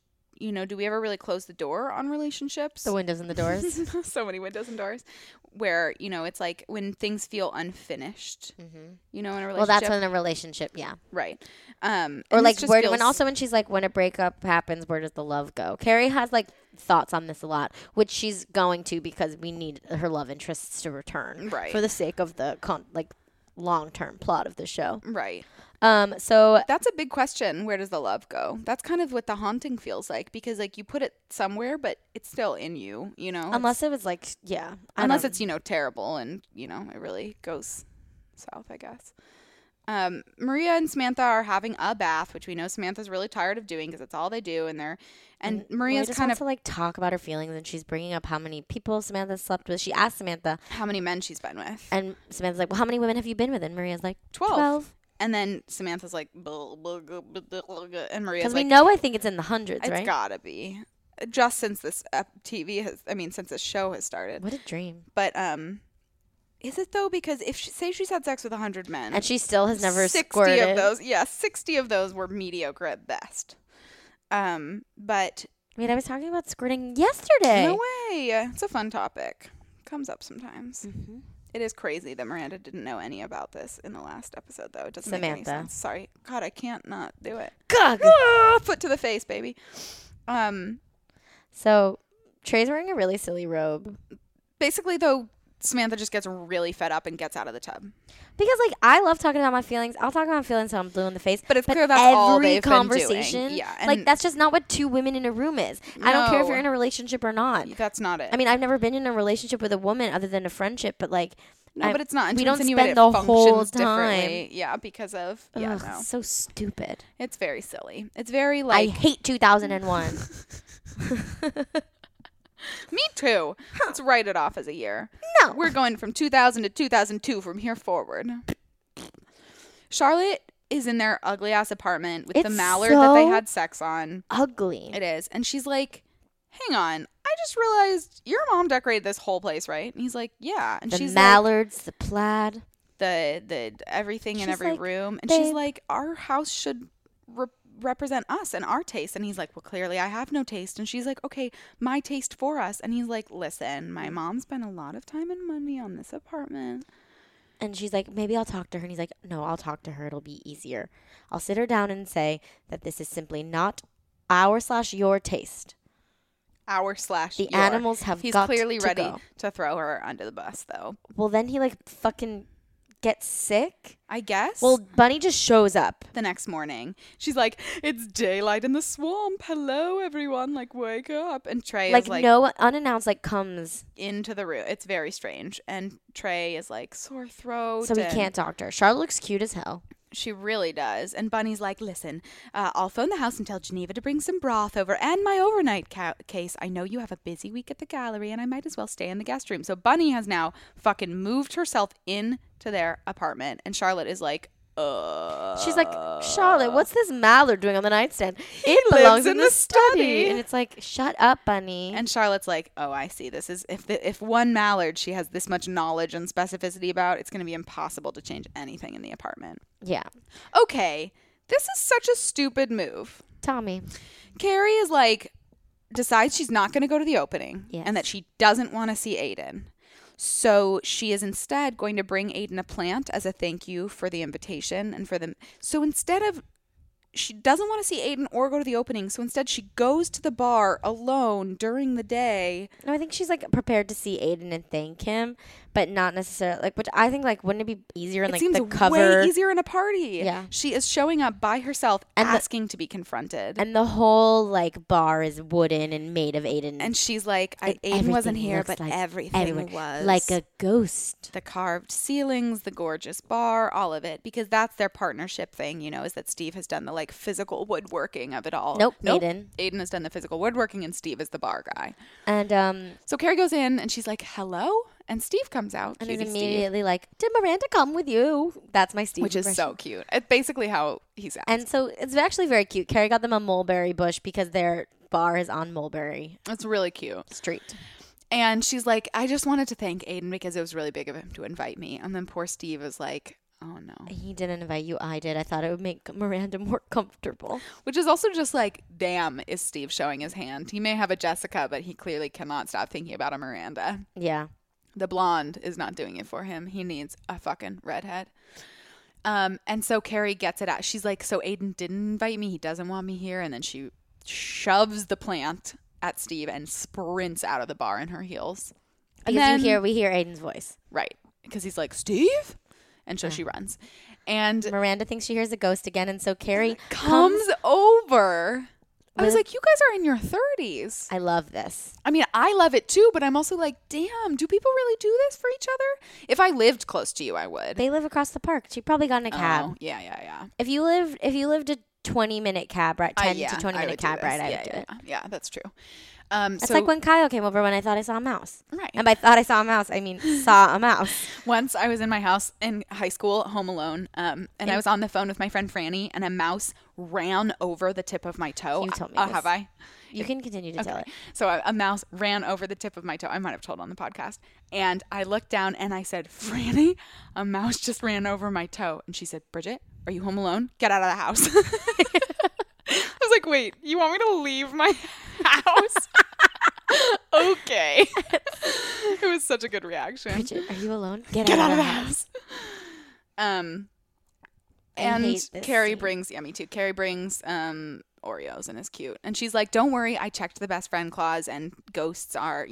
do we ever really close the door on relationships? The windows and the doors. So many windows and doors where, it's like when things feel unfinished, in a relationship. Well, that's when a relationship, yeah. Right. Or like when she's like, when a breakup happens, where does the love go? Carrie has like thoughts on this a lot, which she's going to because we need her love interests to return. Right. For the sake of the long-term plot of the show. Right. So that's a big question. Where does the love go? That's kind of what The Haunting feels like, because like you put it somewhere, but it's still in you, Unless it was like, yeah. Unless it's, terrible and, it really goes south, I guess. Maria and Samantha are having a bath, which we know Samantha's really tired of doing because it's all they do. And Maria's just kind wants to like talk about her feelings, and she's bringing up how many people Samantha slept with. She asked Samantha how many men she's been with. And Samantha's like, well, how many women have you been with? And Maria's like, 12. And then Samantha's like, blah, blah, blah, blah, blah, blah, and Maria's because like, we know, I think it's in the hundreds, right? It's gotta be. Just since this since this show has started. What a dream. But, is it though? Because if she's had sex with 100 men. And she still has never 60 squirted. of those, 60 of those were mediocre at best. But. Wait, I was talking about squirting yesterday. No way. It's a fun topic. Comes up sometimes. Mm-hmm. It is crazy that Miranda didn't know any about this in the last episode, though. It doesn't make any sense. Sorry. God, I can't not do it. God. Foot to the face, baby. So, Trey's wearing a really silly robe. Basically, though, Samantha just gets really fed up and gets out of the tub. Because, like, I love talking about my feelings. I'll talk about my feelings until I'm blue in the face. But it's clear that's all they've conversation, been doing. Yeah, like, that's just not what two women in a room is. No, I don't care if you're in a relationship or not. That's not it. I mean, I've never been in a relationship with a woman other than a friendship, but, like... No, but it's not. We don't spend the whole time. Yeah, because of... Yeah, no. So stupid. It's very silly. It's very, like... I hate 2001. Me too. Let's write it off as a year. No. We're going from 2000 to 2002 from here forward. Charlotte is in their ugly-ass apartment with the mallard that they had sex on. Ugly. It is. And she's like, hang on. I just realized your mom decorated this whole place, right? And he's like, yeah. And she's mallards, the plaid. The everything in every room. And she's like, our house should represent us and our taste. And he's like, well, clearly I have no taste. And she's like, okay, my taste for us. And he's like, listen, my mom spent a lot of time and money on this apartment. And she's like, maybe I'll talk to her. And he's like, no, I'll talk to her. It'll be easier. I'll sit her down and say that this is simply not our/your taste. The animals have He's got clearly to ready go. to throw her under the bus, though. Well, then he like fucking gets sick, I guess. Well, Bunny just shows up the next morning. She's like, it's daylight in the swamp. Hello, everyone. Like, wake up. And Trey is like, no unannounced, like, comes into the room. It's very strange. And Trey is like, sore throat. So he can't talk to her. Charlotte looks cute as hell. She really does. And Bunny's like, listen, I'll phone the house and tell Geneva to bring some broth over and my overnight case. I know you have a busy week at the gallery and I might as well stay in the guest room. So Bunny has now fucking moved herself into their apartment. And Charlotte is like, She's like, Charlotte, what's this mallard doing on the nightstand? It belongs in the study. And it's like, shut up, Bunny. And Charlotte's like, oh, I see. This is if one mallard she has this much knowledge and specificity about, it's going to be impossible to change anything in the apartment. Yeah. Okay. This is such a stupid move. Tell me. Carrie is like, decides she's not going to go to the opening. Yes. And that she doesn't want to see Aiden. So she is instead going to bring Aiden a plant as a thank you for the invitation and for them. So instead of, she doesn't want to see Aiden or go to the opening. So instead she goes to the bar alone during the day. No, I think she's like prepared to see Aiden and thank him, but not necessarily like, which I think like, wouldn't it be easier in like the cover? Way easier in a party. Yeah. She is showing up by herself and asking to be confronted. And the whole like bar is wooden and made of Aiden. And she's like, Aiden wasn't here, but like everything was. Like a ghost. The carved ceilings, the gorgeous bar, all of it. Because that's their partnership thing, you know, is that Steve has done the like physical woodworking of it all. Nope. Aiden has done the physical woodworking and Steve is the bar guy. And so Carrie goes in and she's like, hello? And Steve comes out. And is immediately Steve. Like, did Miranda come with you? That's my Steve Which is so cute. It's basically how he sounds. And so it's actually very cute. Carrie got them a mulberry bush because their bar is on Mulberry. It's really cute. Street. And she's like, I just wanted to thank Aiden because it was really big of him to invite me. And then poor Steve is like, Oh, no. He didn't invite you. I did. I thought it would make Miranda more comfortable. Which is also just like, damn, is Steve showing his hand. He may have a Jessica, but he clearly cannot stop thinking about a Miranda. Yeah. The blonde is not doing it for him. He needs a fucking redhead. And so Carrie gets it out. She's like, so Aiden didn't invite me. He doesn't want me here. And then she shoves the plant at Steve and sprints out of the bar in her heels. And Because then, we hear Aiden's voice. right. Because he's like, Steve? And so she runs. And Miranda thinks she hears a ghost again. And so Carrie comes over. I was with- like, you guys are in your 30s. I love this. I mean, I love it too, but I'm also like, damn, do people really do this for each other? If I lived close to you, I would. They live across the park. She probably got in a cab. Oh, yeah. If you lived a 20-minute cab ride, 10 to 20-minute cab ride, I would do it. Yeah, that's true. It's like when Kyle came over when I thought I saw a mouse. Right. And by thought I saw a mouse, I mean saw a mouse. Once I was in my house in high school, home alone, and I was on the phone with my friend Franny, and a mouse ran over the tip of my toe. You told me Oh, this. have I? You can continue to tell it. So a mouse ran over the tip of my toe. I might have told on the podcast. And I looked down and I said, Franny, a mouse just ran over my toe. And she said, Bridget, are you home alone? Get out of the house. I was like, wait, you want me to leave my house? Okay. It was such a good reaction. Bridget, are you alone? Get Get out of the house. And hate this Carrie scene. brings, me too. Carrie brings Oreos and is cute. And she's like, don't worry, I checked the best friend clause and ghosts are,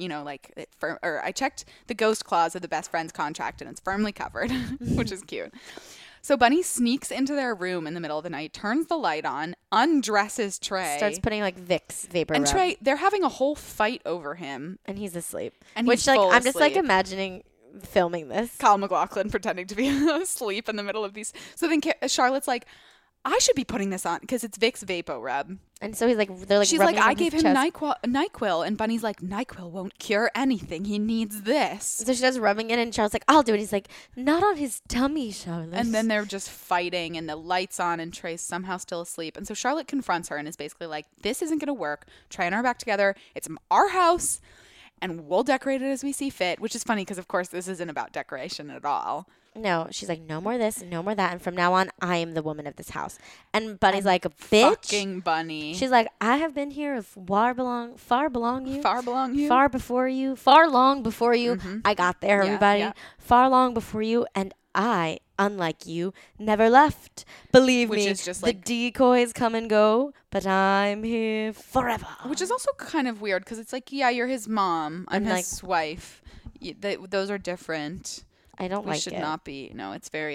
I checked the ghost clause of the best friend's contract and it's firmly covered, which is cute. So Bunny sneaks into their room in the middle of the night, turns the light on, undresses Trey. Starts putting like Vicks vapor and rub. Trey, they're having a whole fight over him. And he's asleep. And Which he's like full I'm just like asleep. imagining filming this. Kyle MacLachlan pretending to be asleep in the middle of these. So then Charlotte's like, I should be putting this on because it's Vicks Vapo Rub. And so he's like, they're like, She's rubbing like, it I on gave his him chest. NyQuil. And Bunny's like, NyQuil won't cure anything. He needs this. So she starts rubbing it, and Charlotte's like, I'll do it. He's like, not on his tummy, Charlotte. And then they're just fighting and the light's on and Trey's somehow still asleep. And so Charlotte confronts her and is basically like, this isn't going to work. Trey and I are back together. It's our house and we'll decorate it as we see fit, which is funny because, of course, this isn't about decoration at all. No, she's like, no more this, no more that. And from now on, I am the woman of this house. And Bunny's like, bitch. Fucking Bunny. She's like, I have been here far belong you. Far belong you. Far before you. Far long before you. I got there, Yeah, everybody. yeah. Far long before you. And I, unlike you, never left. Believe Which me, is just the like- decoys come and go, but I'm here forever. Which is also kind of weird because it's like, yeah, you're his mom. I'm And, his wife. Those are different. I don't We like should it. not be. No, it's very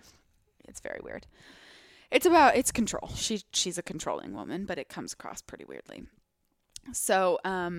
weird. It's control. She's a controlling woman, but it comes across pretty weirdly. So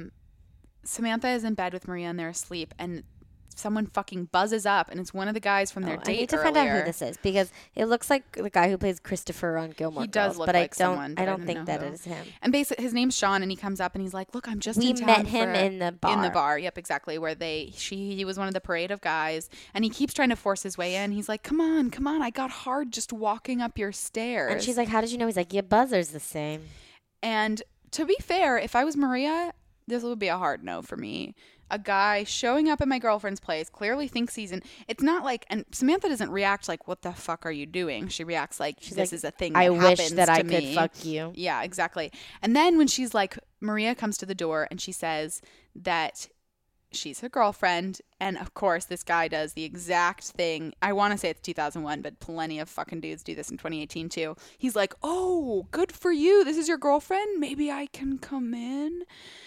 Samantha is in bed with Maria and they're asleep, and someone fucking buzzes up, and it's one of the guys from their I date need to earlier. find out who this is because it looks like the guy who plays Christopher on Gilmore He does Girls, look but like I don't. someone, but I I don't didn't think know that who. it is him. And basically, his name's Sean, and he comes up and he's like, "Look, I'm just We in town met him for in the bar. In the bar, yep, exactly. Where he was one of the parade of guys, and he keeps trying to force his way in. He's like, "Come on, I got hard just walking up your stairs." And she's like, "How did you know?" He's like, "Your buzzer's the same." And to be fair, if I was Maria, this would be a hard no for me. A guy showing up at my girlfriend's place clearly thinks he's in. It's not like, and Samantha doesn't react like, "What the fuck are you doing?" She reacts like, She's "This like, is a thing I that wish happens that to I me." could fuck you. Yeah, exactly. And then when she's like, Maria comes to the door and she says that she's her girlfriend, and of course this guy does the exact thing. I want to say it's 2001, but plenty of fucking dudes do this in 2018 too. He's like, "Oh, good for you. This is your girlfriend. Maybe I can come in."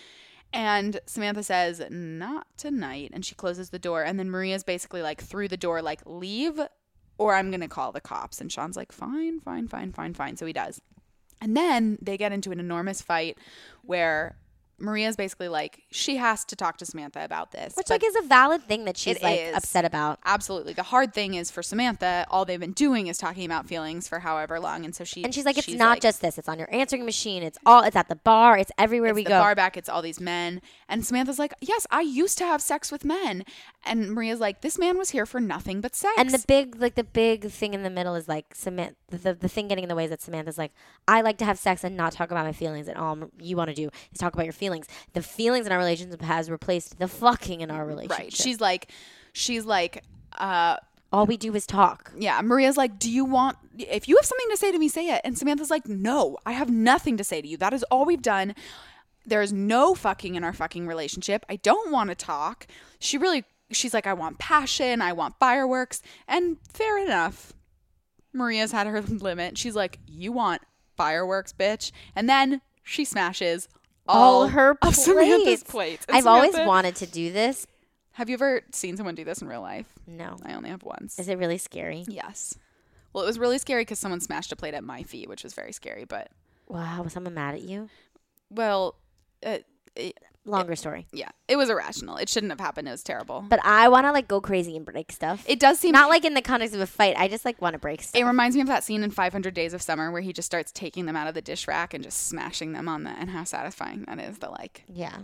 And Samantha says, "Not tonight." And she closes the door. And then Maria's basically like through the door, like, "Leave or I'm going to call the cops." And Sean's like, fine. So he does. And then they get into an enormous fight where Maria's basically like, she has to talk to Samantha about this. Which, But like, is a valid thing that she's, it like, is. upset about. Absolutely. The hard thing is for Samantha, all they've been doing is talking about feelings for however long. And so she's like, it's not just this. It's on your answering machine. It's at the bar. It's everywhere we the go. bar back, it's all these men. And Samantha's like, "Yes, I used to have sex with men." And Maria's like, "This man was here for nothing but sex." And the big thing in the middle is like Samantha. The thing getting in the way is that Samantha's like, I like to have sex and not talk about my feelings, and all you want to do is talk about your feelings. The feelings in our relationship has replaced the fucking in our relationship. Right. She's like, all we do is talk. Yeah, Maria's like, if you have something to say to me, say it. And Samantha's like, no, I have nothing to say to you. That is all we've done. There is no fucking in our fucking relationship. I don't want to talk. She's like, I want passion. I want fireworks. And fair enough. Maria's had her limit. She's like, you want fireworks, bitch. And then she smashes all her of plates. Samantha's plates. And I've always wanted to do this. Have you ever seen someone do this in real life? No. I only have once. Is it really scary? Yes. Well, it was really scary because someone smashed a plate at my feet, which was very scary. But wow, was someone mad at you? well, Longer story. Yeah, it was irrational. It shouldn't have happened. It was terrible. But I want to like go crazy and break stuff. It does seem not like in the context of a fight. I just like want to break stuff. It reminds me of that scene in 500 Days of Summer where he just starts taking them out of the dish rack and just smashing them on and how satisfying that is. Yeah.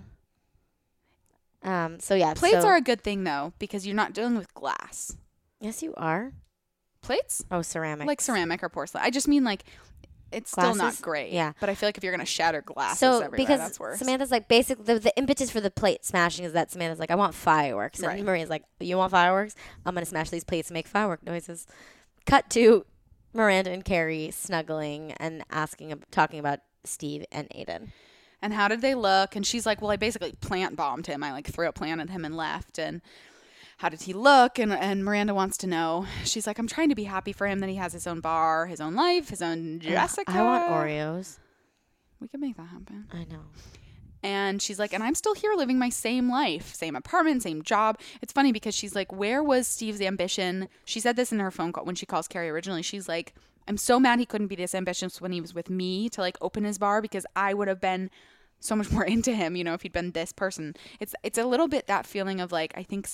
So yeah, plates are a good thing though because you're not dealing with glass. Yes, you are. Plates? Oh, ceramic. Like ceramic or porcelain. I just mean like it's Glasses? still not great. Yeah. But I feel like if you're gonna shatter glasses so everywhere, because that's worse. Samantha's like basically the impetus for the plate smashing is that Samantha's like, I want fireworks, and Right. Maria's like, you want fireworks? I'm gonna smash these plates and make firework noises. Cut to Miranda and Carrie snuggling and talking about Steve and Aiden. And how did they look? And she's like, well, I basically plant bombed him. I like threw a plant at him and left. And how did he look? And Miranda wants to know. She's like, I'm trying to be happy for him that he has his own bar, his own life, his own Jessica. I want Oreos. We can make that happen. I know. And she's like, and I'm still here living my same life, same apartment, same job. It's funny because she's like, where was Steve's ambition? She said this in her phone call when she calls Carrie originally. She's like, I'm so mad he couldn't be this ambitious when he was with me to like open his bar because I would have been so much more into him, if he'd been this person. It's a little bit that feeling of like, I think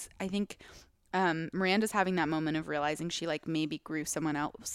Miranda's having that moment of realizing she like maybe grew someone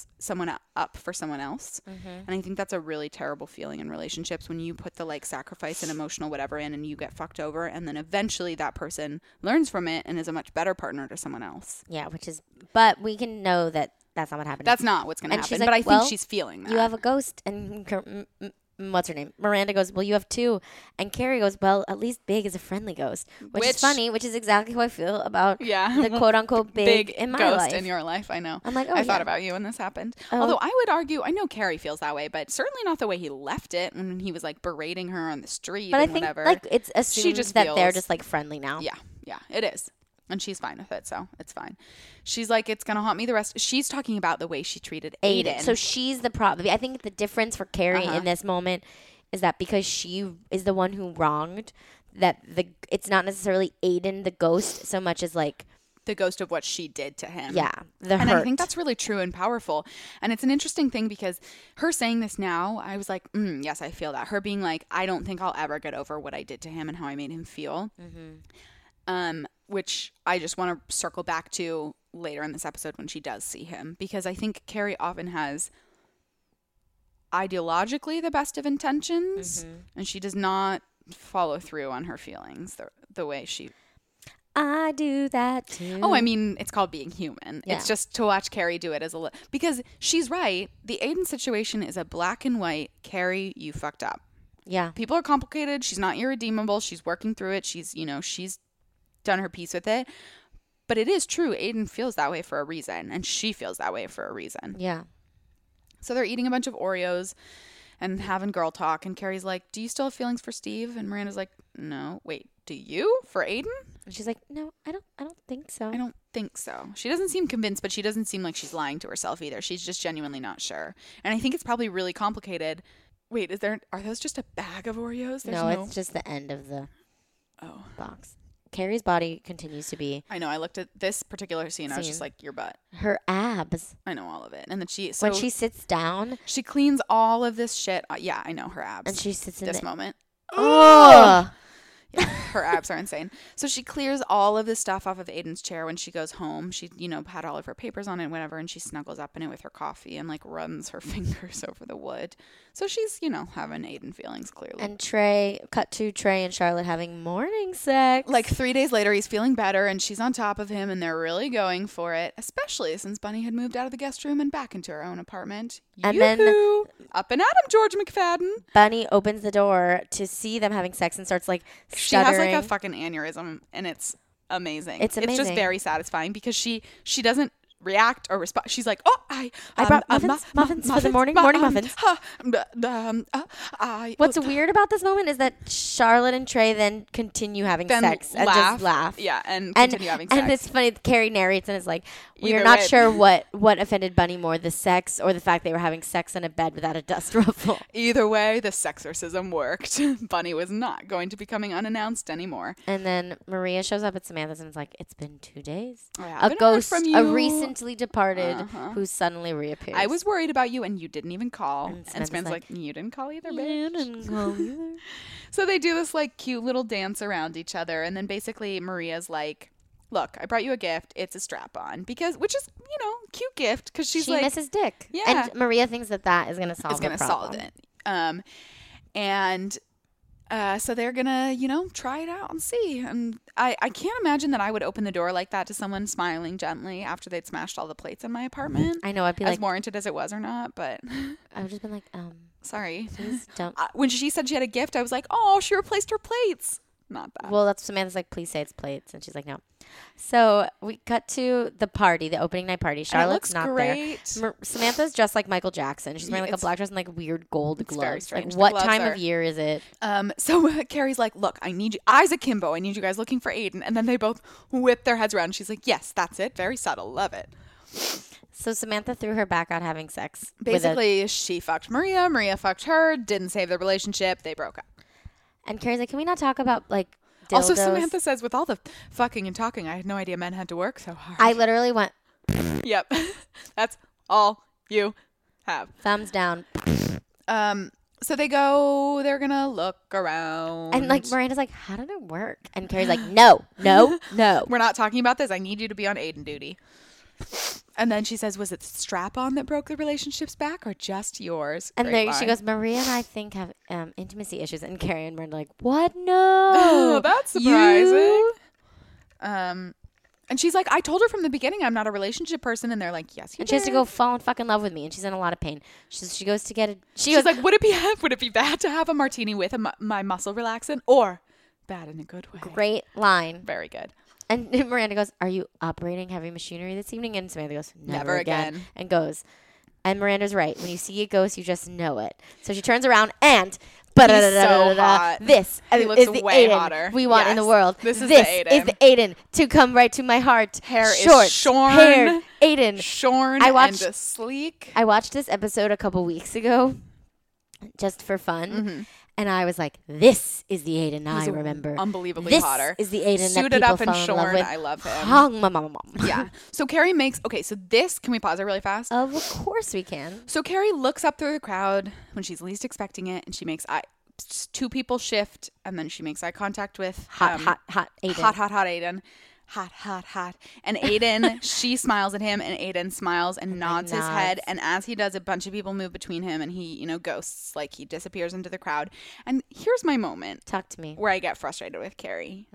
up for someone else. Mm-hmm. And I think that's a really terrible feeling in relationships when you put the like sacrifice and emotional whatever in and you get fucked over. And then eventually that person learns from it and is a much better partner to someone else. Yeah, but we can know that that's not what happened. That's not what's going to happen. Like, but I think she's feeling that. You have a ghost and what's her name? Miranda goes, well, you have two. And Carrie goes, well, at least Big is a friendly ghost. Which is funny, which is exactly how I feel about the quote-unquote big in my ghost life. in your life. I know. I'm like, I thought about you when this happened. Although I would argue, I know Carrie feels that way, but certainly not the way he left it when he was like berating her on the street but and I think, whatever. like, it's assumed that they're just like friendly now. Yeah, it is. And she's fine with it, so it's fine. She's like, it's going to haunt me the rest. She's talking about the way she treated Aiden. So she's the problem. I think the difference for Carrie in this moment is that because she is the one who wronged, that it's not necessarily Aiden the ghost so much as like the ghost of what she did to him. Yeah, the and hurt. I think that's really true and powerful. And it's an interesting thing because her saying this now, I was like, yes, I feel that. Her being like, I don't think I'll ever get over what I did to him and how I made him feel. Mm-hmm. Which I just want to circle back to later in this episode when she does see him. Because I think Carrie often has ideologically the best of intentions. Mm-hmm. And she does not follow through on her feelings the way she... I do that too. Oh, I mean, it's called being human. Yeah. It's just to watch Carrie do it as because she's right. The Aiden situation is a black and white. Carrie, you fucked up. Yeah. People are complicated. She's not irredeemable. She's working through it. She's done her piece with it. But it is true. Aiden feels that way for a reason. And she feels that way for a reason. Yeah. So they're eating a bunch of Oreos and having girl talk. And Carrie's like, do you still have feelings for Steve? And Miranda's like, no. Wait, do you? For Aiden? And she's like, no, I don't think so. I don't think so. She doesn't seem convinced, but she doesn't seem like she's lying to herself either. She's just genuinely not sure. And I think it's probably really complicated. Wait, are those just a bag of Oreos? No, it's just the end of the box. Carrie's body continues to be... I know. I looked at this particular scene. I was just like, your butt. Her abs. I know all of it. And then when she sits down... She cleans all of this shit. Yeah, I know her abs. And she sits in this moment. Oh! Yeah, her abs are insane. So she clears all of this stuff off of Aiden's chair when she goes home. She, had all of her papers on it and whatever, and she snuggles up in it with her coffee and, runs her fingers over the wood. So she's, having Aiden feelings, clearly. And cut to Trey and Charlotte having morning sex. 3 days later, he's feeling better, and she's on top of him, and they're really going for it, especially since Bunny had moved out of the guest room and back into her own apartment. And Yoo-hoo! then... Up and at him, George McFadden. Bunny opens the door to see them having sex and starts, She stuttering. has, a fucking aneurysm, and it's amazing. It's amazing. It's just very satisfying because she doesn't react or respond. She's like, oh, I brought muffins for the morning muffins. What's weird about this moment is that Charlotte and Trey then continue having sex and just laugh. Yeah, and continue having sex. And it's funny, Carrie narrates and is like, we Either are not way. sure what offended Bunny more, the sex or the fact they were having sex in a bed without a dust ruffle. Either way, the sexorcism worked. Bunny was not going to be coming unannounced anymore. And then Maria shows up at Samantha's and is like, it's been 2 days. I A haven't heard ghost, from a you. recently departed who suddenly reappears. I was worried about you, and you didn't even call. And And Samantha's Samantha's like, like, you didn't call either, You bitch. didn't call either. So they do this like cute little dance around each other, and then basically Maria's like, look, I brought you a gift. It's a strap-on, which is, cute gift, because she's She like, misses Dick. Yeah. And Maria thinks that is going to solve it's gonna the problem. solve it. So they're gonna, try it out and see. And I can't imagine that I would open the door like that to someone smiling gently after they'd smashed all the plates in my apartment. I know, I'd be as like, warranted as it was or not, but I would just been like, sorry. please don't. When she said she had a gift, I was like, oh, she replaced her plates. Not that. Well, that's Samantha's like, please say it's plates. And she's like, no. So we cut to the party, the opening night party. Charlotte's looks not great. there. Samantha's dressed like Michael Jackson. She's wearing like a It's- black dress and like weird gold it's very gloves. strange. Like, The what gloves time are- of year is it? So Carrie's like, look, I need you. Eyes akimbo. I need you guys looking for Aiden. And then they both whip their heads around. She's like, yes, that's it. Very subtle. Love it. So Samantha threw her back out having sex. Basically, she fucked Maria. Maria fucked her. Didn't save the relationship. They broke up. And Carrie's like, can we not talk about like dildos? Also, Samantha says, with all the fucking and talking, I had no idea men had to work so hard. I literally went, Yep. That's all you have. thumbs down. So they go, they're going to look around. And like Miranda's like, how did it work? And Carrie's like, no. We're not talking about this. I need you to be on Aiden duty. And then she says, was it the strap-on that broke the relationship's back or just yours? And Great there she line. goes, Maria and I think have intimacy issues. And Carrie and Miranda are like, what? No. That's surprising. And she's like, I told her from the beginning I'm not a relationship person. And they're like, yes, you And she has to did. go fall in fucking love with me. And she's in a lot of pain. She goes to get it. She's like, would it be bad to have a martini with my muscle relaxant, or bad in a good way? great line. Very good. And Miranda goes, are you operating heavy machinery this evening? And Samantha goes, never again. And goes. And Miranda's right. When you see a ghost, you just know it. So she turns around and hot. this He is looks the way Aiden hotter. we want in the Yes. world. This is this the is Aiden. the Aiden to come right to my heart. Hair is Short, shorn. haired Aiden. Shorn I watched- and sleek. I watched this episode a couple weeks ago just for fun. Mm-hmm. And I was like, this is the Aiden I He's remember. unbelievably this hotter. is the Aiden that Suited people up and fall in love shorn. with. I love him. Hung my mama. Yeah. So Carrie makes, okay, so this, can we pause it really fast? Of course we can. So Carrie looks up through the crowd when she's least expecting it, and she makes two people shift, and then she makes eye contact with Hot Aiden. hot Aiden. Hot. And Aiden, she smiles at him, and Aiden smiles and nods his head. And as he does, a bunch of people move between him, and he, ghosts, like he disappears into the crowd. And here's my moment Talk to me. where I get frustrated with Carrie,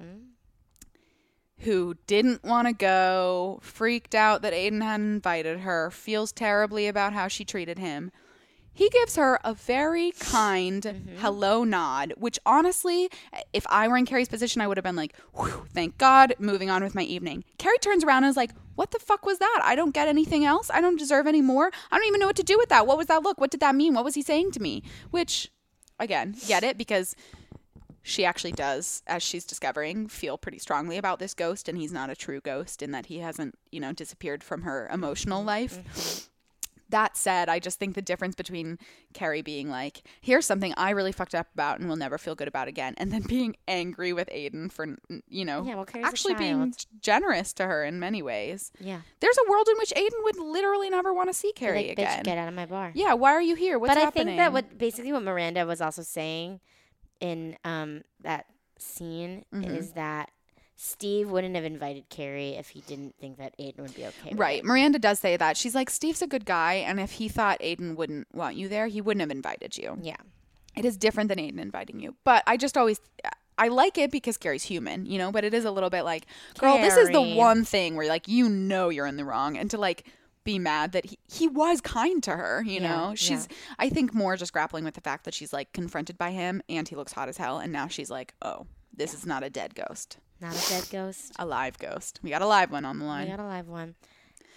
who didn't want to go, freaked out that Aiden hadn't invited her, feels terribly about how she treated him. He gives her a very kind hello nod, which honestly, if I were in Carrie's position, I would have been like, whew, thank God, moving on with my evening. Carrie turns around and is like, what the fuck was that? I don't get anything else. I don't deserve any more. I don't even know what to do with that. What was that look? What did that mean? What was he saying to me? Which, again, get it, because she actually does, as she's discovering, feel pretty strongly about this ghost, and he's not a true ghost in that he hasn't, disappeared from her emotional life. That said, I just think the difference between Carrie being like, here's something I really fucked up about and will never feel good about again, and then being angry with Aiden for, well, Carrie's a actually being child. generous to her in many ways. Yeah. There's a world in which Aiden would literally never want to see Carrie Like, again. bitch, get out of my bar. Yeah, why are you here? What's but happening? I think that what Miranda was also saying in that scene is that Steve wouldn't have invited Carrie if he didn't think that Aiden would be okay. Right. Miranda does say that. She's like, Steve's a good guy, and if he thought Aiden wouldn't want you there, he wouldn't have invited you. Yeah. It is different than Aiden inviting you. But I just always, I like it because Carrie's human, but it is a little bit like, girl, this is the Carrie. one thing where like, you're in the wrong, and to like be mad that he was kind to her, Yeah, she's, I think, more just grappling with the fact that she's like confronted by him and he looks hot as hell, and now she's like, oh, this is not a dead ghost. Not a dead ghost. A live ghost. We got a live one on the We line. got a live one.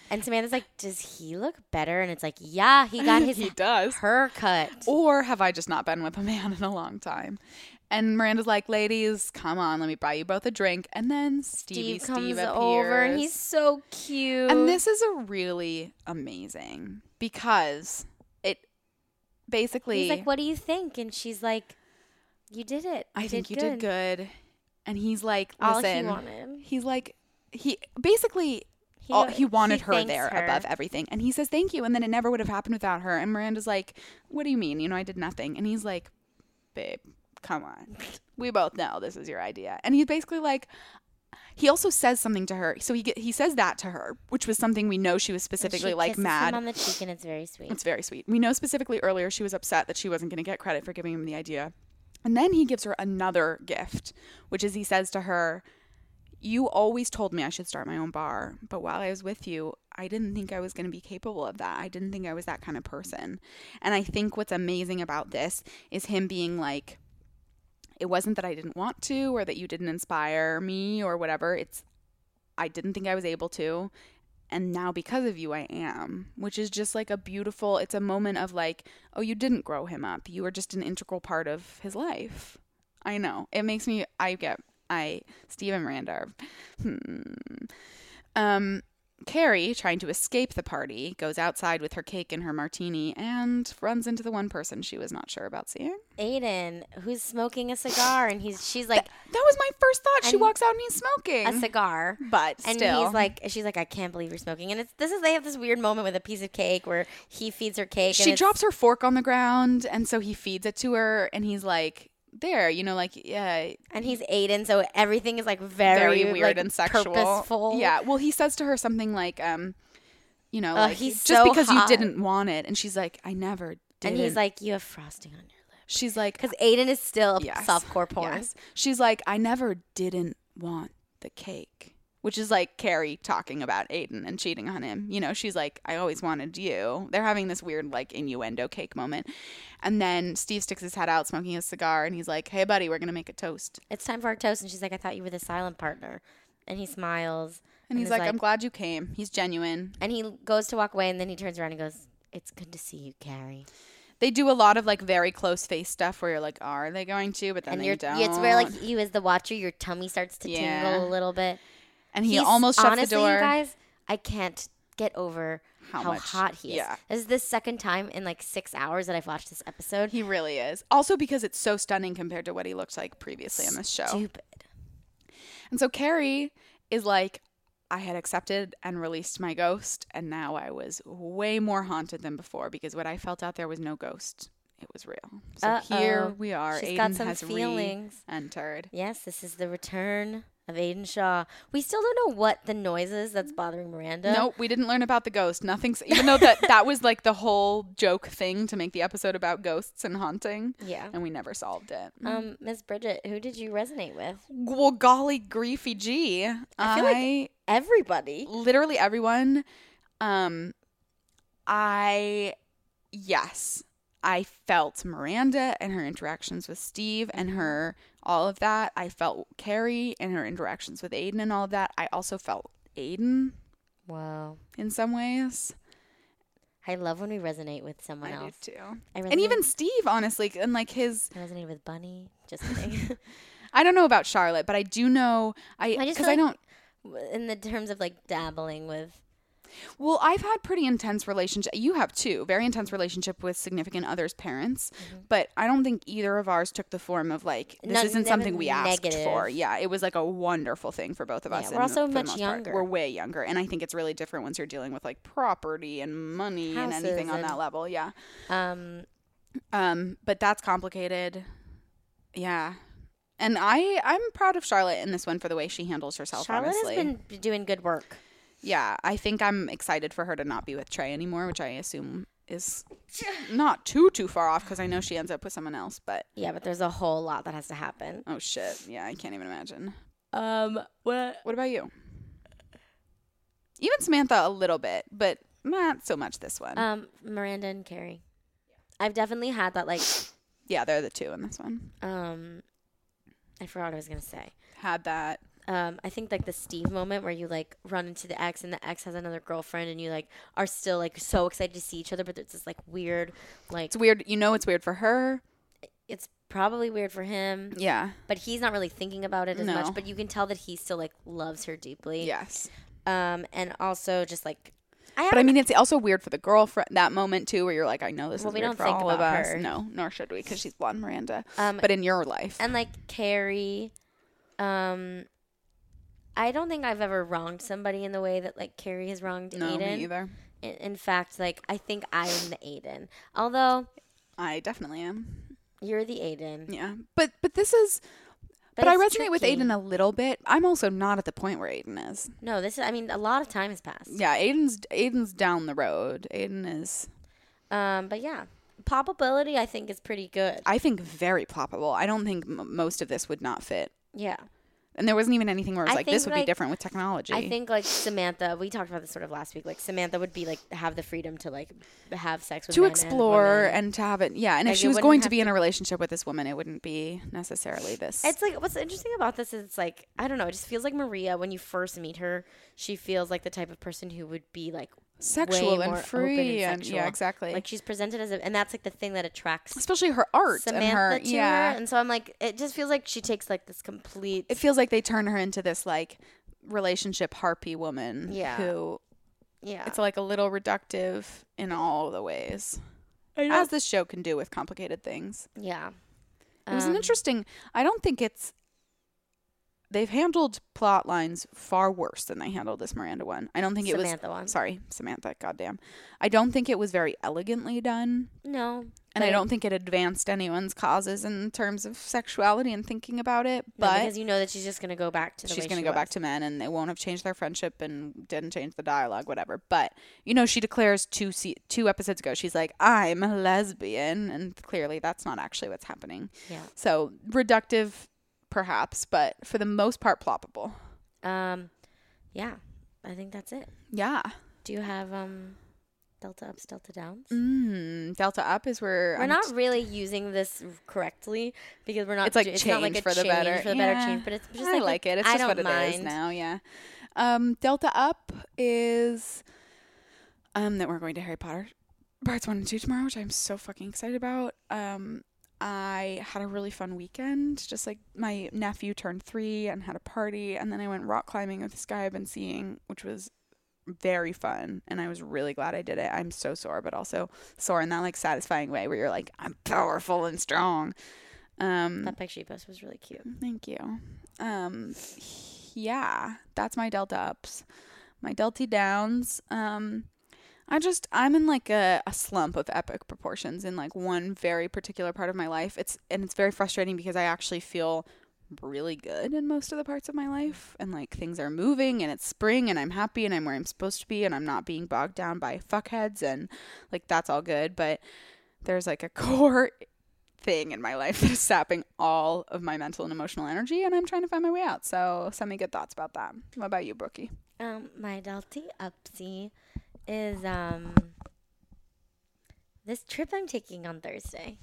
And Samantha's like, does he look better? And it's like, yeah, he got his He does. haircut. Or have I just not been with a man in a long time? And Miranda's like, ladies, come on, let me buy you both a drink. And then Steve comes appears. over and he's so cute. And this is a really amazing because it basically. He's like, what do you think? And she's like, you did it. I think you did good. And he's like, All listen. he wanted. He's like, he basically. He wanted her there above everything. And he says, thank you. And then it never would have happened without her. And Miranda's like, what do you mean? You know, I did nothing. And he's like, babe, come on. We both know this is your idea. And he's basically like, he also says something to her. So he says that to her, which was something we know she was specifically and she like kisses mad. him on the cheek, and it's very sweet. It's very sweet. We know specifically earlier she was upset that she wasn't going to get credit for giving him the idea. And then he gives her another gift, which is he says to her, you always told me I should start my own bar, but while I was with you, I didn't think I was going to be capable of that. I didn't think I was that kind of person. And I think what's amazing about this is him being like, it wasn't that I didn't want to or that you didn't inspire me or whatever. It's, I didn't think I was able to. And now because of you, I am, which is just like a beautiful, it's a moment of like, oh, you didn't grow him up. You were just an integral part of his life. I know. It makes me, Steve and Miranda are, Carrie, trying to escape the party, goes outside with her cake and her martini and runs into the one person she was not sure about seeing. Aiden, who's smoking a cigar, and she's like, that was my first thought. She and walks out and he's smoking a cigar, but and still, she's like, I can't believe you're smoking. And they have this weird moment with a piece of cake where he feeds her cake. She drops her fork on the ground, and so he feeds it to her, and he's like, there, you know, like, yeah. And he's Aiden, so everything is like very weird like, and sexual. Purposeful. Yeah. Well, he says to her something like, you know, like, he's just so because hot. you didn't want it. And she's like, I never did. And he's like, you have frosting on your lips. She's like, because Aiden is still yes, softcore porn. Yes. She's like, I never didn't want the cake. Which is like Carrie talking about Aiden and cheating on him. You know, she's like, I always wanted you. They're having this weird like innuendo cake moment. And then Steve sticks his head out smoking a cigar and he's like, hey, buddy, we're going to make a toast. It's time for our toast. And she's like, I thought you were the silent partner. And he smiles. And he's like, I'm glad you came. He's genuine. And he goes to walk away and then he turns around and goes, it's good to see you, Carrie. They do a lot of like very close face stuff where you're like, are they going to? But then they don't. It's where like you as the watcher, your tummy starts to tingle a little bit. And he almost shuts honestly, the door. You guys, I can't get over how hot he is. Yeah. This is the second time in like 6 hours that I've watched this episode. He really is. Also because it's so stunning compared to what he looked like previously on this show. Stupid. And so Carrie is like, I had accepted and released my ghost, and now I was way more haunted than before because what I felt out there was no ghost. It was real. So here we are. She's Aiden got some has feelings. re-entered. Yes, this is the return of Aiden Shaw. We still don't know what the noise is that's bothering Miranda. Nope, we didn't learn about the ghost. Nothing's, even though that was like the whole joke thing to make the episode about ghosts and haunting. Yeah. And we never solved it. Miss Bridget, who did you resonate with? Well, golly griefy G. I feel like everybody. Literally everyone. I felt Miranda and her interactions with Steve and her, all of that. I felt Carrie and her interactions with Aiden and all of that. I also felt Aiden. Wow. In some ways. I love when we resonate with someone else. I do too. And even Steve, honestly, and like his. I resonated with Bunny. Just kidding. I don't know about Charlotte, but I do know. Because I don't. In the terms of like dabbling with. Well, I've had pretty intense relationship. You have too. Very intense relationship with significant others' parents. Mm-hmm. But I don't think either of ours took the form of like, this isn't something we asked for. Yeah, it was like a wonderful thing for both of us. We're also much younger. We're way younger. And I think it's really different once you're dealing with like property and money and anything on that level. Yeah. But that's complicated. Yeah. And I'm proud of Charlotte in this one for the way she handles herself, honestly. Charlotte has been doing good work. Yeah, I think I'm excited for her to not be with Trey anymore, which I assume is not too far off because I know she ends up with someone else. But yeah, but there's a whole lot that has to happen. Oh shit! Yeah, I can't even imagine. What about you? Even Samantha a little bit, but not so much this one. Miranda and Carrie. I've definitely had that like. Yeah, they're the two in this one. I forgot what I was gonna say. Had that. I think like the Steve moment where you like run into the ex and the ex has another girlfriend and you like are still like so excited to see each other, but it's this like weird, like It's weird. You know, it's weird for her. it's probably weird for him. Yeah. But he's not really thinking about it as No. much, but you can tell that he still like loves her deeply. Yes. And also just like, But I mean, it's also weird for the girlfriend, that moment too, where you're like, I know this is we weird don't for think all of about us. her. No, nor should we, because she's blonde Miranda. But in your life. and like Carrie, I don't think I've ever wronged somebody in the way that like Carrie has wronged No, Aiden. me either. In fact, like I think I am the Aiden. Although I definitely am. you're the Aiden. Yeah. But this is... But I it's resonate with tricky. Aiden a little bit. I'm also not at the point where Aiden is. No, this is. I mean, a lot of time has passed. Yeah, Aiden's down the road. Aiden is... But yeah, poppability I think is pretty good. I think very ploppable. I don't think most of this would not fit. Yeah. And there wasn't even anything where it was I like, this think, would be like, different with technology. I think like Samantha, we talked about this sort of last week. Like Samantha would be like have the freedom to like have sex with to men explore and women. and to have it. Yeah. And Like, if she it was wouldn't going to have be in a relationship with this woman, it wouldn't be necessarily this. It's like what's interesting about this is it's like I don't know. It just feels like Maria when you first meet her. She feels like the type of person who would be like sexual way and more free. open and And sexual. yeah, exactly. Like she's presented as and that's like the thing that attracts especially her art Samantha and her. to Yeah. her. And so I'm like, it just feels like she takes like this complete. It feels like they turn her into this like relationship harpy woman. Yeah. Who Yeah. it's like a little reductive in all the ways. As this show can do with complicated things. Yeah. It was an interesting. I don't think it's. They've handled plot lines far worse than they handled this Miranda one. I don't think it was. Samantha one. Sorry, Samantha. Goddamn. I don't think it was very elegantly done, No. and I don't think it advanced anyone's causes in terms of sexuality and thinking about it. No, But because you know that she's just gonna go back to the she's way going she to go back was. to men, and they won't have changed their friendship and didn't change the dialogue, whatever. But you know, she declares two episodes ago, she's like, "I'm a lesbian," and clearly that's not actually what's happening. Yeah. So reductive, perhaps, but for the most part, ploppable. Yeah. I think that's it. Yeah. Do you have delta ups, delta downs? Delta up is where We're not really using this correctly because we're not. It's like it's not like change a for the change better. for the better Yeah. change, but it's just I like it. It's I just don't what it mind. is now. Yeah. Delta up is that we're going to Harry Potter parts 1 and 2 tomorrow, which I'm so fucking excited about. I had a really fun weekend. Just like my nephew turned 3 and had a party, and then I went rock climbing with this guy I've been seeing, which was very fun, and I was really glad I did it. I'm so sore, but also sore in that like satisfying way where you're like, I'm powerful and strong. That picture you posted was really cute. Thank you. Yeah, that's my delta ups. My delta downs. I'm in like a slump of epic proportions in like one very particular part of my life. It's very frustrating because I actually feel really good in most of the parts of my life, and like things are moving and it's spring and I'm happy and I'm where I'm supposed to be and I'm not being bogged down by fuckheads, and like that's all good. But there's like a core thing in my life that is sapping all of my mental and emotional energy, and I'm trying to find my way out. So send me good thoughts about that. What about you, Brookie? My delta upsy is this trip I'm taking on Thursday.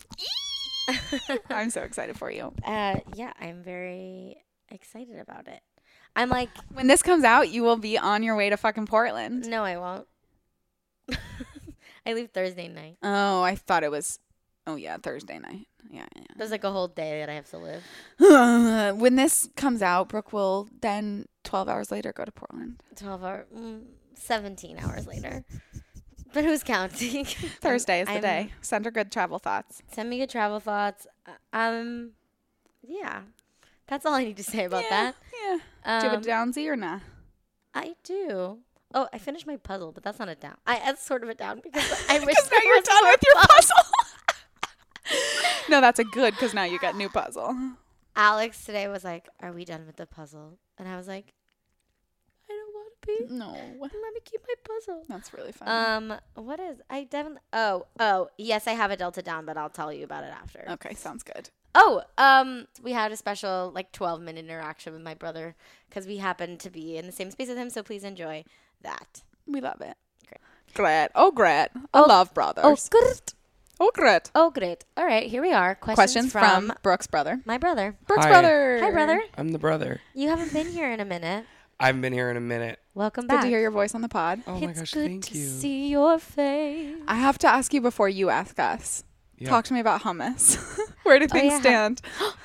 I'm so excited for you. Yeah, I'm very excited about it. I'm like, When this comes out, you will be on your way to fucking Portland. no, I won't. I leave Thursday night. Oh, I thought it was. Oh yeah, Thursday night. Yeah. There's like a whole day that I have to live. When this comes out, Brooke will then 12 hours later go to Portland. 17 hours later. But who's counting? Thursday is the day. Send her good travel thoughts. Send me good travel thoughts. Yeah. That's all I need to say about that. Yeah. Do you have a downsy or nah? I do. Oh, I finished my puzzle, but that's not a down. That's sort of a down because I wish Because now you're done with your puzzle. No, that's a good because now you got new puzzle. Alex today was like, "Are we done with the puzzle?" And I was like, "I don't want to be. No. Let me keep my puzzle." That's really fun. What is? I definitely. Oh, yes, I have a delta down, but I'll tell you about it after. Okay, sounds good. Oh, we had a special like 12-minute interaction with my brother because we happened to be in the same space as him. So please enjoy that. We love it. Great. Grat. Oh, Grat. I love brothers. good. Oh, great. Oh, great. All right, here we are. Questions from Brooke's brother. my brother. Brooke's Hi. brother. Hi, brother. I'm the brother. You haven't been here in a minute. I haven't been here in a minute. Welcome Good back. to hear your voice on the pod. Oh my It's gosh, good thank to you. see your face. I have to ask you before you ask us. Yeah. Talk to me about hummus. Where do things yeah. stand?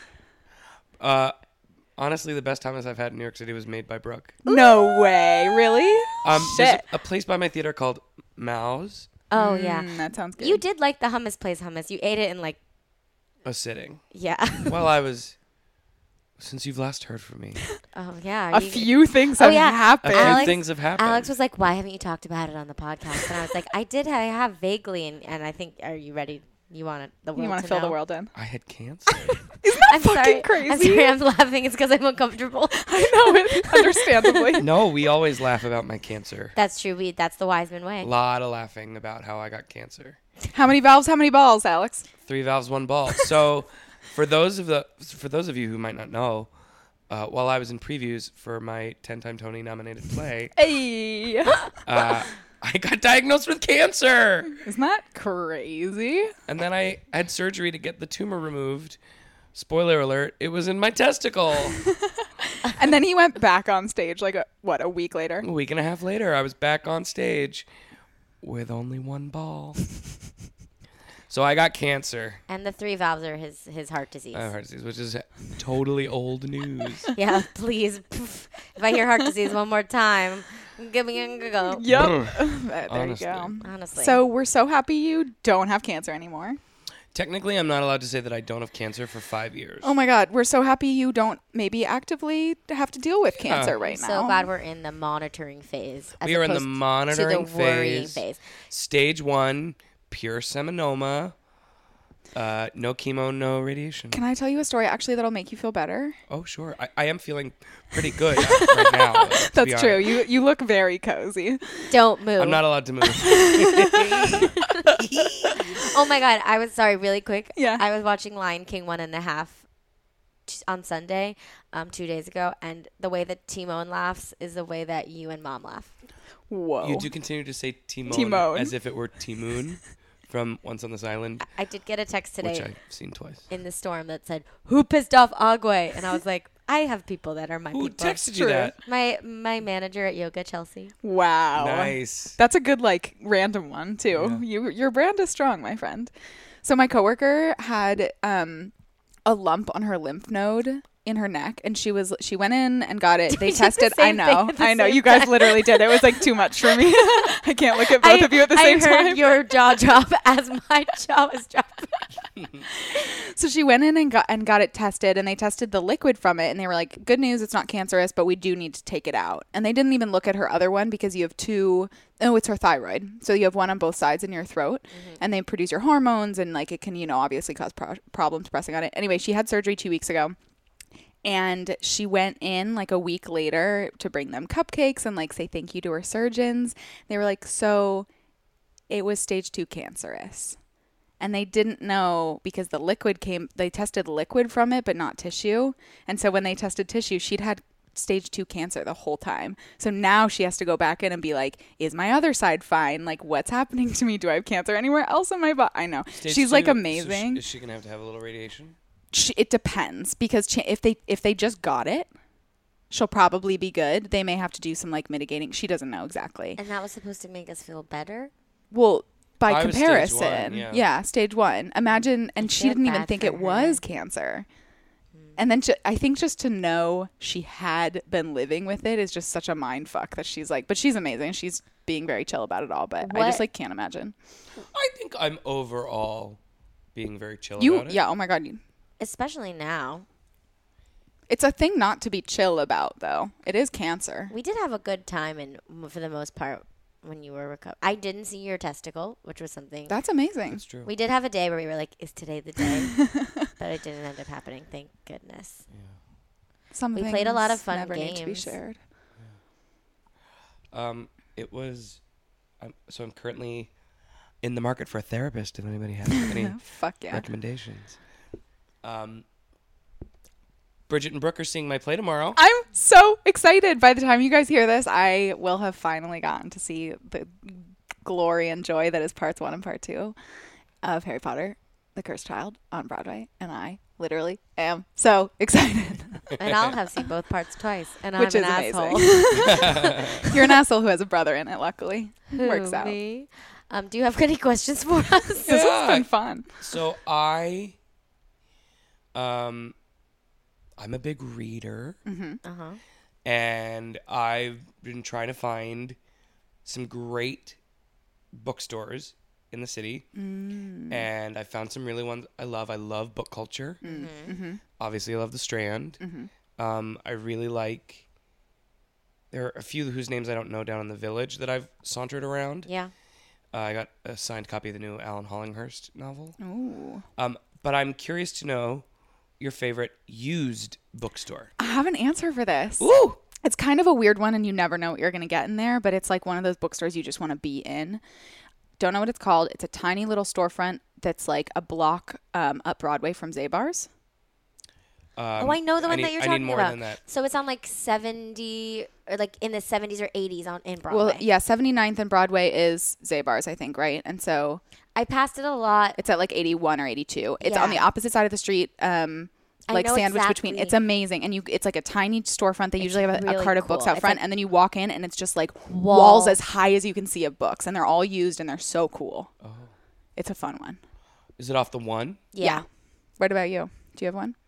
Honestly, the best hummus I've had in New York City was made by Brooke. No way. Really? There's Shit. a place by my theater called Mao's. Oh, yeah. That sounds good. You did like the hummus place hummus. You ate it in like, A sitting. yeah. Well, since you've last heard from me, Oh, yeah. A few things have yeah. a happened. few Alex- things have happened. Alex was like, why haven't you talked about it on the podcast? And I was like, I have vaguely. And I think, are you ready? You want the world You want to to fill know? the world in. I had cancer. I'm fucking sorry. crazy? I'm sorry. I'm laughing. It's because I'm uncomfortable. I know it, understandably. No, we always laugh about my cancer. That's true. That's the Wiseman way. A lot of laughing about how I got cancer. How many valves, how many balls, Alex? 3 valves, 1 ball. So, for those of you who might not know, while I was in previews for my 10-time Tony nominated play, Hey. I got diagnosed with cancer. Isn't that crazy? And then I had surgery to get the tumor removed. Spoiler alert, it was in my testicle. And then he went back on stage like, a week later? A week and a half later, I was back on stage with only 1 ball. So I got cancer. And the 3 valves are his heart disease. Heart disease, which is totally old news. Yeah, please. If I hear heart disease one more time, give me a go. Yep. There Honestly. you go. Honestly. So we're so happy you don't have cancer anymore. Technically, I'm not allowed to say that I don't have cancer for 5 years. Oh my God. We're so happy you don't maybe actively have to deal with cancer right now. so glad we're in the monitoring phase. As We are in the opposed monitoring to the worrying phase. phase. Stage 1, pure seminoma. No chemo, no radiation. Can I tell you a story actually that'll make you feel better? Oh, sure. I am feeling pretty good right now. To be That's true. honest. You look very cozy. Don't move. I'm not allowed to move. Oh my God. I was sorry, really quick. Yeah. I was watching Lion King 1.5 on Sunday, 2 days ago. And the way that Timon laughs is the way that you and Mom laugh. Whoa. You do continue to say Timon, Timon. as if it were Timoon from Once on This Island, I did get a text today. which I've seen twice. in the storm that said, "Who pissed off Agwe?" And I was like, I have people that are my Who people. texted you that? My manager at Yoga, Chelsea. Wow. Nice. That's a good random one too. Your brand is strong, my friend. So my coworker had a lump on her lymph node in her neck, and she went in and got it. They did the tested. same thing at the I know. same You guys time. literally did. It was like too much for me. I can't look at both of you at the same I heard time. your jaw drop as my jaw was dropping. So she went in and got it tested, and they tested the liquid from it, and they were like, "Good news, it's not cancerous, but we do need to take it out." And they didn't even look at her other one because you have two. Oh, it's her thyroid. So you have one on both sides in your throat, and they produce your hormones, and it can obviously cause problems pressing on it. Anyway, she had surgery 2 weeks ago. And she went in a week later to bring them cupcakes and say thank you to her surgeons. They were like, so it was stage 2 cancerous. And they didn't know because the liquid they tested liquid from it, but not tissue. And so when they tested tissue, she'd had stage 2 cancer the whole time. So now she has to go back in and be like, is my other side fine? What's happening to me? Do I have cancer anywhere else in my body? I know. Stage She's 2, amazing. So is she going to have a little radiation? It depends because if they just got it, she'll probably be good. They may have to do some mitigating. She doesn't know exactly. And that was supposed to make us feel better. Well, by I was stage comparison, 1, yeah, stage 1. Imagine, and she feel didn't even bad think for it her. was cancer. And then I think just to know she had been living with it is just such a mind fuck that she's but she's amazing. She's being very chill about it all, but I just can't imagine. I think I'm overall being very chill You, about it. yeah, oh my God. Especially now. It's a thing not to be chill about, though. It is cancer. We did have a good time, and for the most part, when you were recovering. I didn't see your testicle, which was something. That's amazing. That's true. We did have a day where we were like, is today the day? But it didn't end up happening, thank goodness. Some We played a lot of things fun never need to be games. shared. It was. So I'm currently in the market for a therapist. If anybody has any Fuck yeah. recommendations. Bridget and Brooke are seeing my play tomorrow. I'm so excited. By the time you guys hear this, I will have finally gotten to see the glory and joy that is parts 1 and part 2. of Harry Potter, The Cursed Child on Broadway, and I literally am so excited. And I'll have seen both parts twice, and Which I'm is an amazing. asshole. You're an asshole who has a brother in it, luckily. Works out. Me? Do you have any questions for us? This has been fun. So I'm a big reader, and I've been trying to find some great bookstores in the city, and I found some really ones I love. I love book culture. Obviously, I love the Strand. I really like. There are a few whose names I don't know down in the Village that I've sauntered around. Yeah. I got a signed copy of the new Alan Hollinghurst novel. Ooh. But I'm curious to know your favorite used bookstore. I have an answer for this. Ooh! It's kind of a weird one, and you never know what you're going to get in there, but it's like one of those bookstores you just want to be in. Don't know what it's called. It's a tiny little storefront that's like a block up Broadway from Zabar's. I know the one that you're talking about. I need more than that. So it's on like 70, or like in the 70s or 80s in Broadway. Well, yeah, 79th and Broadway is Zabar's, I think, right? And so I passed it a lot. it's at like 81 or 82. It's Yeah. on the opposite side of the street, like know sandwiched between. exactly. It's amazing, and it's like a tiny storefront. They usually have a really cart of books cool. out It's front, like and then you walk in, and it's just like walls. walls as high as you can see of books, and they're all used, and they're so cool. Oh, it's a fun one. Is it off the one? Yeah. What about you? Do you have one?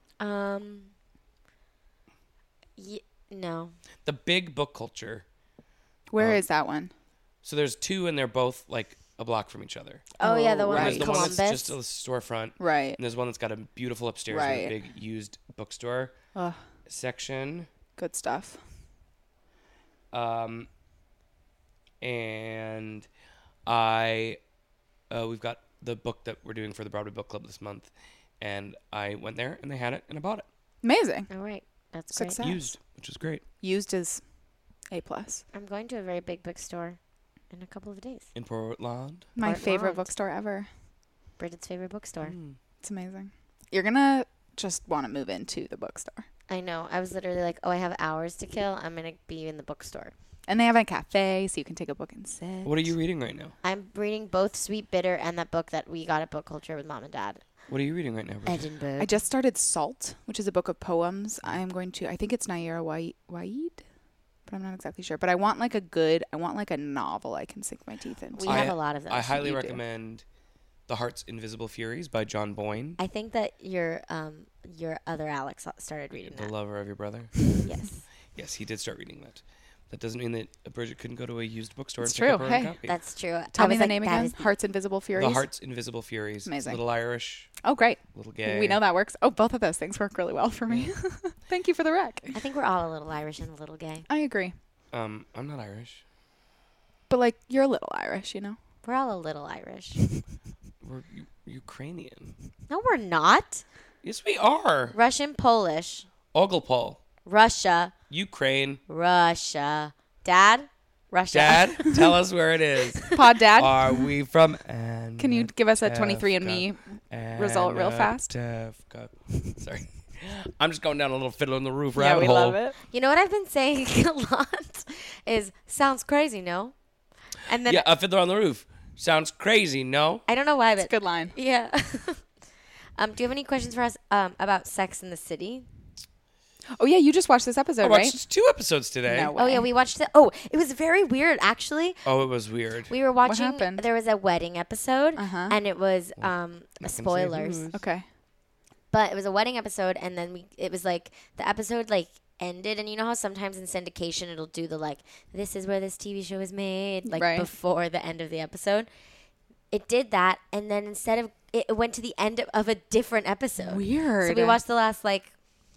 No. The big book culture. Where is that one? So there's two, and they're both like a block from each other. Oh, yeah, the one And in there's the one Columbus. that's just a storefront. Right. And there's one that's got a beautiful upstairs Right. and a big used bookstore section. Good stuff. And we've got the book that we're doing for the Broadway Book Club this month, and I went there and they had it and I bought it. Amazing. All right. That's great. Success. Used, which was great. Used is A+. I'm going to a very big bookstore in a couple of days. In Portland. My favorite Portland. bookstore ever. Bridget's favorite bookstore. It's amazing. You're going to just want to move into the bookstore. I know. I was literally like, oh, I have hours to kill. I'm going to be in the bookstore. And they have a cafe, so you can take a book and sit. What are you reading right now? I'm reading both Sweet Bitter and that book that we got at Book Culture with Mom and Dad. What are you reading right now, Bridget? Edinburgh. I just started Salt, which is a book of poems. I think it's Naira Waid, but I'm not exactly sure. But I want like a novel I can sink my teeth into. We have a lot of those. I highly You do. recommend The Heart's Invisible Furies by John Boyne, I think that your other Alex started reading the that. lover of your brother. Yes. Yes, he did start reading that. That doesn't mean that Bridget couldn't go to a used bookstore It's and pick up true. her own Hey. copy. That's true. Tell I me was the like, name that again. is Heart's Invisible Furies. The Heart's Invisible Furies. Amazing. A little Irish, Oh, great. a little gay. We know that works. Oh, both of those things work really well for me. Thank you for the rec. I think we're all a little Irish and a little gay. I agree. I'm not Irish. But like, you're a little Irish, you know? We're all a little Irish. We're Ukrainian. No, we're not. Yes, we are. Russian, Polish, Oglopol, Russia, Ukraine. Russia. Dad? Russia. Dad, tell us where it is. Pod Dad, Are we from? can you give us a 23andMe result real fast? Sorry. I'm just going down a little Fiddler on the Roof Yeah, rabbit we hole. love it. You know what I've been saying a lot is, sounds crazy, no? And then Yeah, a Fiddler on the Roof. Sounds crazy, no? I don't know why, It's a but good line. yeah. Do you have any questions for us about Sex in the City? Oh, yeah, you just watched this I episode, watched right? 2 episodes today. No way. Oh yeah, we watched it. Oh, it was very weird actually. Oh, it was weird. We were watching. happened? There was a wedding episode, Uh-huh. and it was Not gonna say spoilers. whose. Okay. But it was a wedding episode, and then it was like the episode like ended, and you know how sometimes in syndication it'll do the like, this is where this TV show is made, like Right. before the end of the episode. It did that, and then instead of it went to the end of a different episode. Weird. So we watched the last like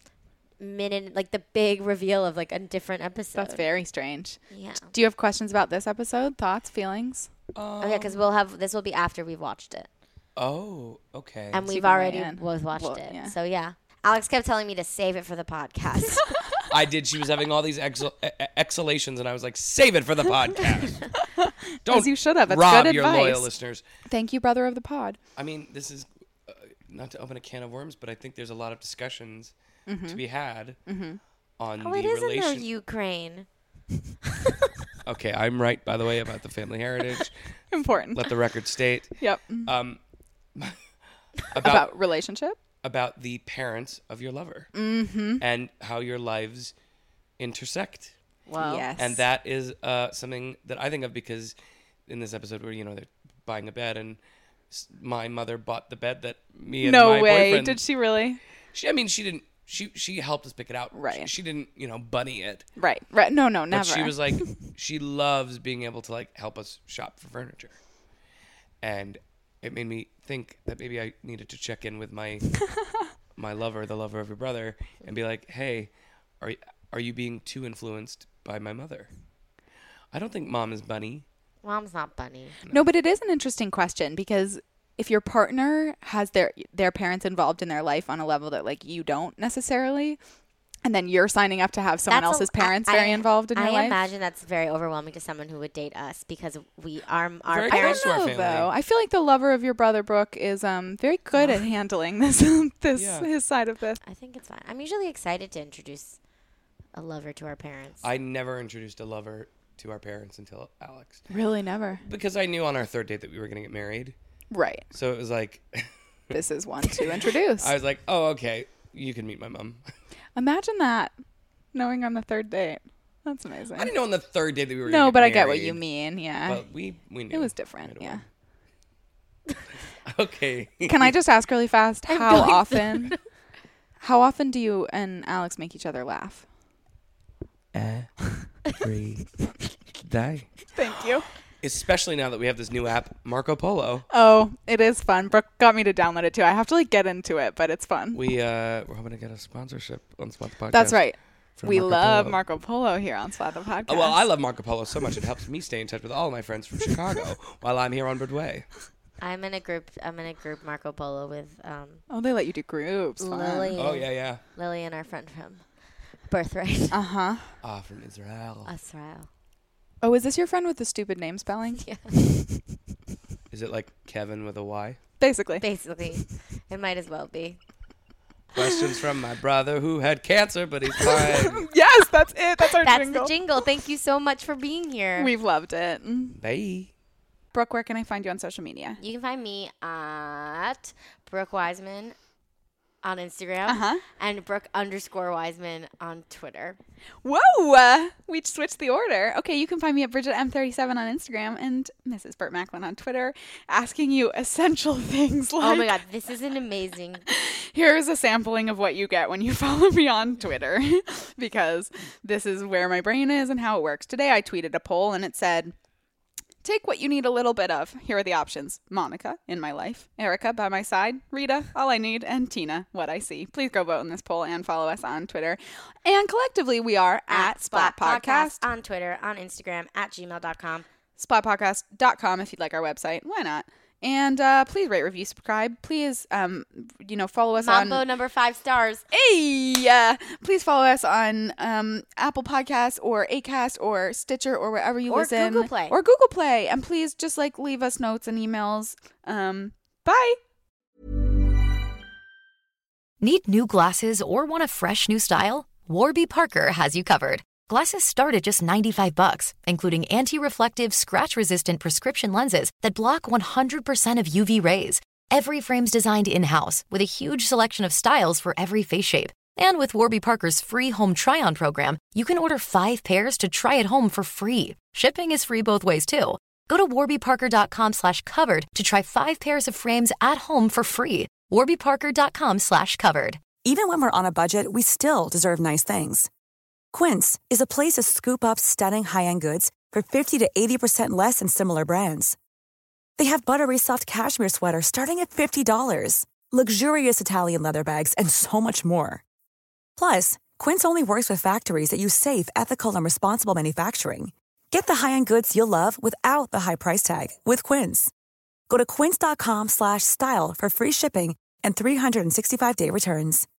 minute, like the big reveal of like a different episode. That's very strange. Yeah. Do you have questions about this episode? Thoughts, feelings? Oh yeah, because this will be after we've watched it. Oh, okay. And So you we've can weigh already in. both watched Well, it. yeah. So yeah. Alex kept telling me to save it for the podcast. I did. She was having all these exhalations, and I was like, save it for the podcast. Don't As you should have. That's rob good your advice. loyal listeners. Thank you, brother of the pod. I mean, this is not to open a can of worms, but I think there's a lot of discussions to be had on oh, the it is in relation. the Ukraine. Okay, I'm right, by the way, about the family heritage. Important. Let the record state. Yep. About relationship? About the parents of your lover. Mm-hmm. And how your lives intersect. Wow. Yes. And that is something that I think of because in this episode where, they're buying a bed and my mother bought the bed that me and my boyfriend... Did she really? She didn't... She helped us pick it out. Right. She didn't, bunny it. Right. No, never. But she was like, she loves being able to help us shop for furniture. And it made me think that maybe I needed to check in with my my lover, the lover of your brother, and be like, hey, are you being too influenced by my mother? I don't think mom is bunny. Mom's not bunny. No, but it is an interesting question because if your partner has their parents involved in their life on a level that you don't necessarily, and then you're signing up to have someone else's parents very involved in your life. I imagine that's very overwhelming to someone who would date us because our Very parents. close to our I don't know family. though. I feel like the lover of your brother Brooke is very good at handling this his side of this. I think it's fine. I'm usually excited to introduce a lover to our parents. I never introduced a lover to our parents until Alex. Really, never. Because I knew on our third date that we were going to get married. Right. So it was like... This is one to introduce. I was like, oh, okay. You can meet my mom. Imagine that, knowing on the third date. That's amazing. I didn't know on the third date that we were No, gonna but get I get what married, you mean. Yeah. But we knew. It was different. right Yeah. away. Okay. Can I just ask really fast I'm how going often do you and Alex make each other laugh? Every day. Thank you. Especially now that we have this new app, Marco Polo. Oh, it is fun. Brooke got me to download it too. I have to get into it, but it's fun. We're hoping to get a sponsorship on Spot the Podcast. That's right. from We Marco love Polo. Marco Polo here on Splat the Podcast. Oh, well, I love Marco Polo so much it helps me stay in touch with all my friends from Chicago while I'm here on Broadway. I'm in a group Marco Polo with Oh, they let you do groups. Fun. Lily. Oh, yeah. Lily and our friend from Birthright. Uh-huh. From Israel. Israel. Oh, is this your friend with the stupid name spelling? Yeah. Is it like Kevin with a Y? Basically. Basically. It might as well be. Questions from my brother who had cancer, but he's fine. Yes, that's it. That's our That's jingle. the jingle. Thank you so much for being here. We've loved it. Bye. Brooke, where can I find you on social media? You can find me at Brooke Wiseman on Instagram and Brooke_Wiseman on Twitter. Whoa! We switched the order. Okay, you can find me at Bridget M37 on Instagram and Mrs. Burt Macklin on Twitter, asking you essential things like... Oh my God, this is an amazing... Here's a sampling of what you get when you follow me on Twitter, because this is where my brain is and how it works. Today I tweeted a poll and it said... Take what you need a little bit of. Here are the options. Monica, in my life. Erica, by my side. Rita, all I need. And Tina, what I see. Please go vote in this poll and follow us on Twitter. And collectively, we are at Splat Podcast. on Twitter, on Instagram, at gmail.com. Splatpodcast.com if you'd like our website. Why not? And please rate, review, subscribe. Please, follow us on... Mambo number 5 stars. Hey! Please follow us on Apple Podcasts or Acast or Stitcher or wherever you listen. Or Google Play. Or Google Play. And please just leave us notes and emails. Bye! Need new glasses or want a fresh new style? Warby Parker has you covered. Glasses start at just $95, including anti-reflective, scratch-resistant prescription lenses that block 100% of UV rays. Every frame's designed in-house with a huge selection of styles for every face shape. And with Warby Parker's free home try-on program, you can order 5 pairs to try at home for free. Shipping is free both ways, too. Go to warbyparker.com/covered to try 5 pairs of frames at home for free. warbyparker.com/covered. Even when we're on a budget, we still deserve nice things. Quince is a place to scoop up stunning high-end goods for 50 to 80% less than similar brands. They have buttery soft cashmere sweaters starting at $50, luxurious Italian leather bags, and so much more. Plus, Quince only works with factories that use safe, ethical, and responsible manufacturing. Get the high-end goods you'll love without the high price tag with Quince. Go to quince.com/style for free shipping and 365-day returns.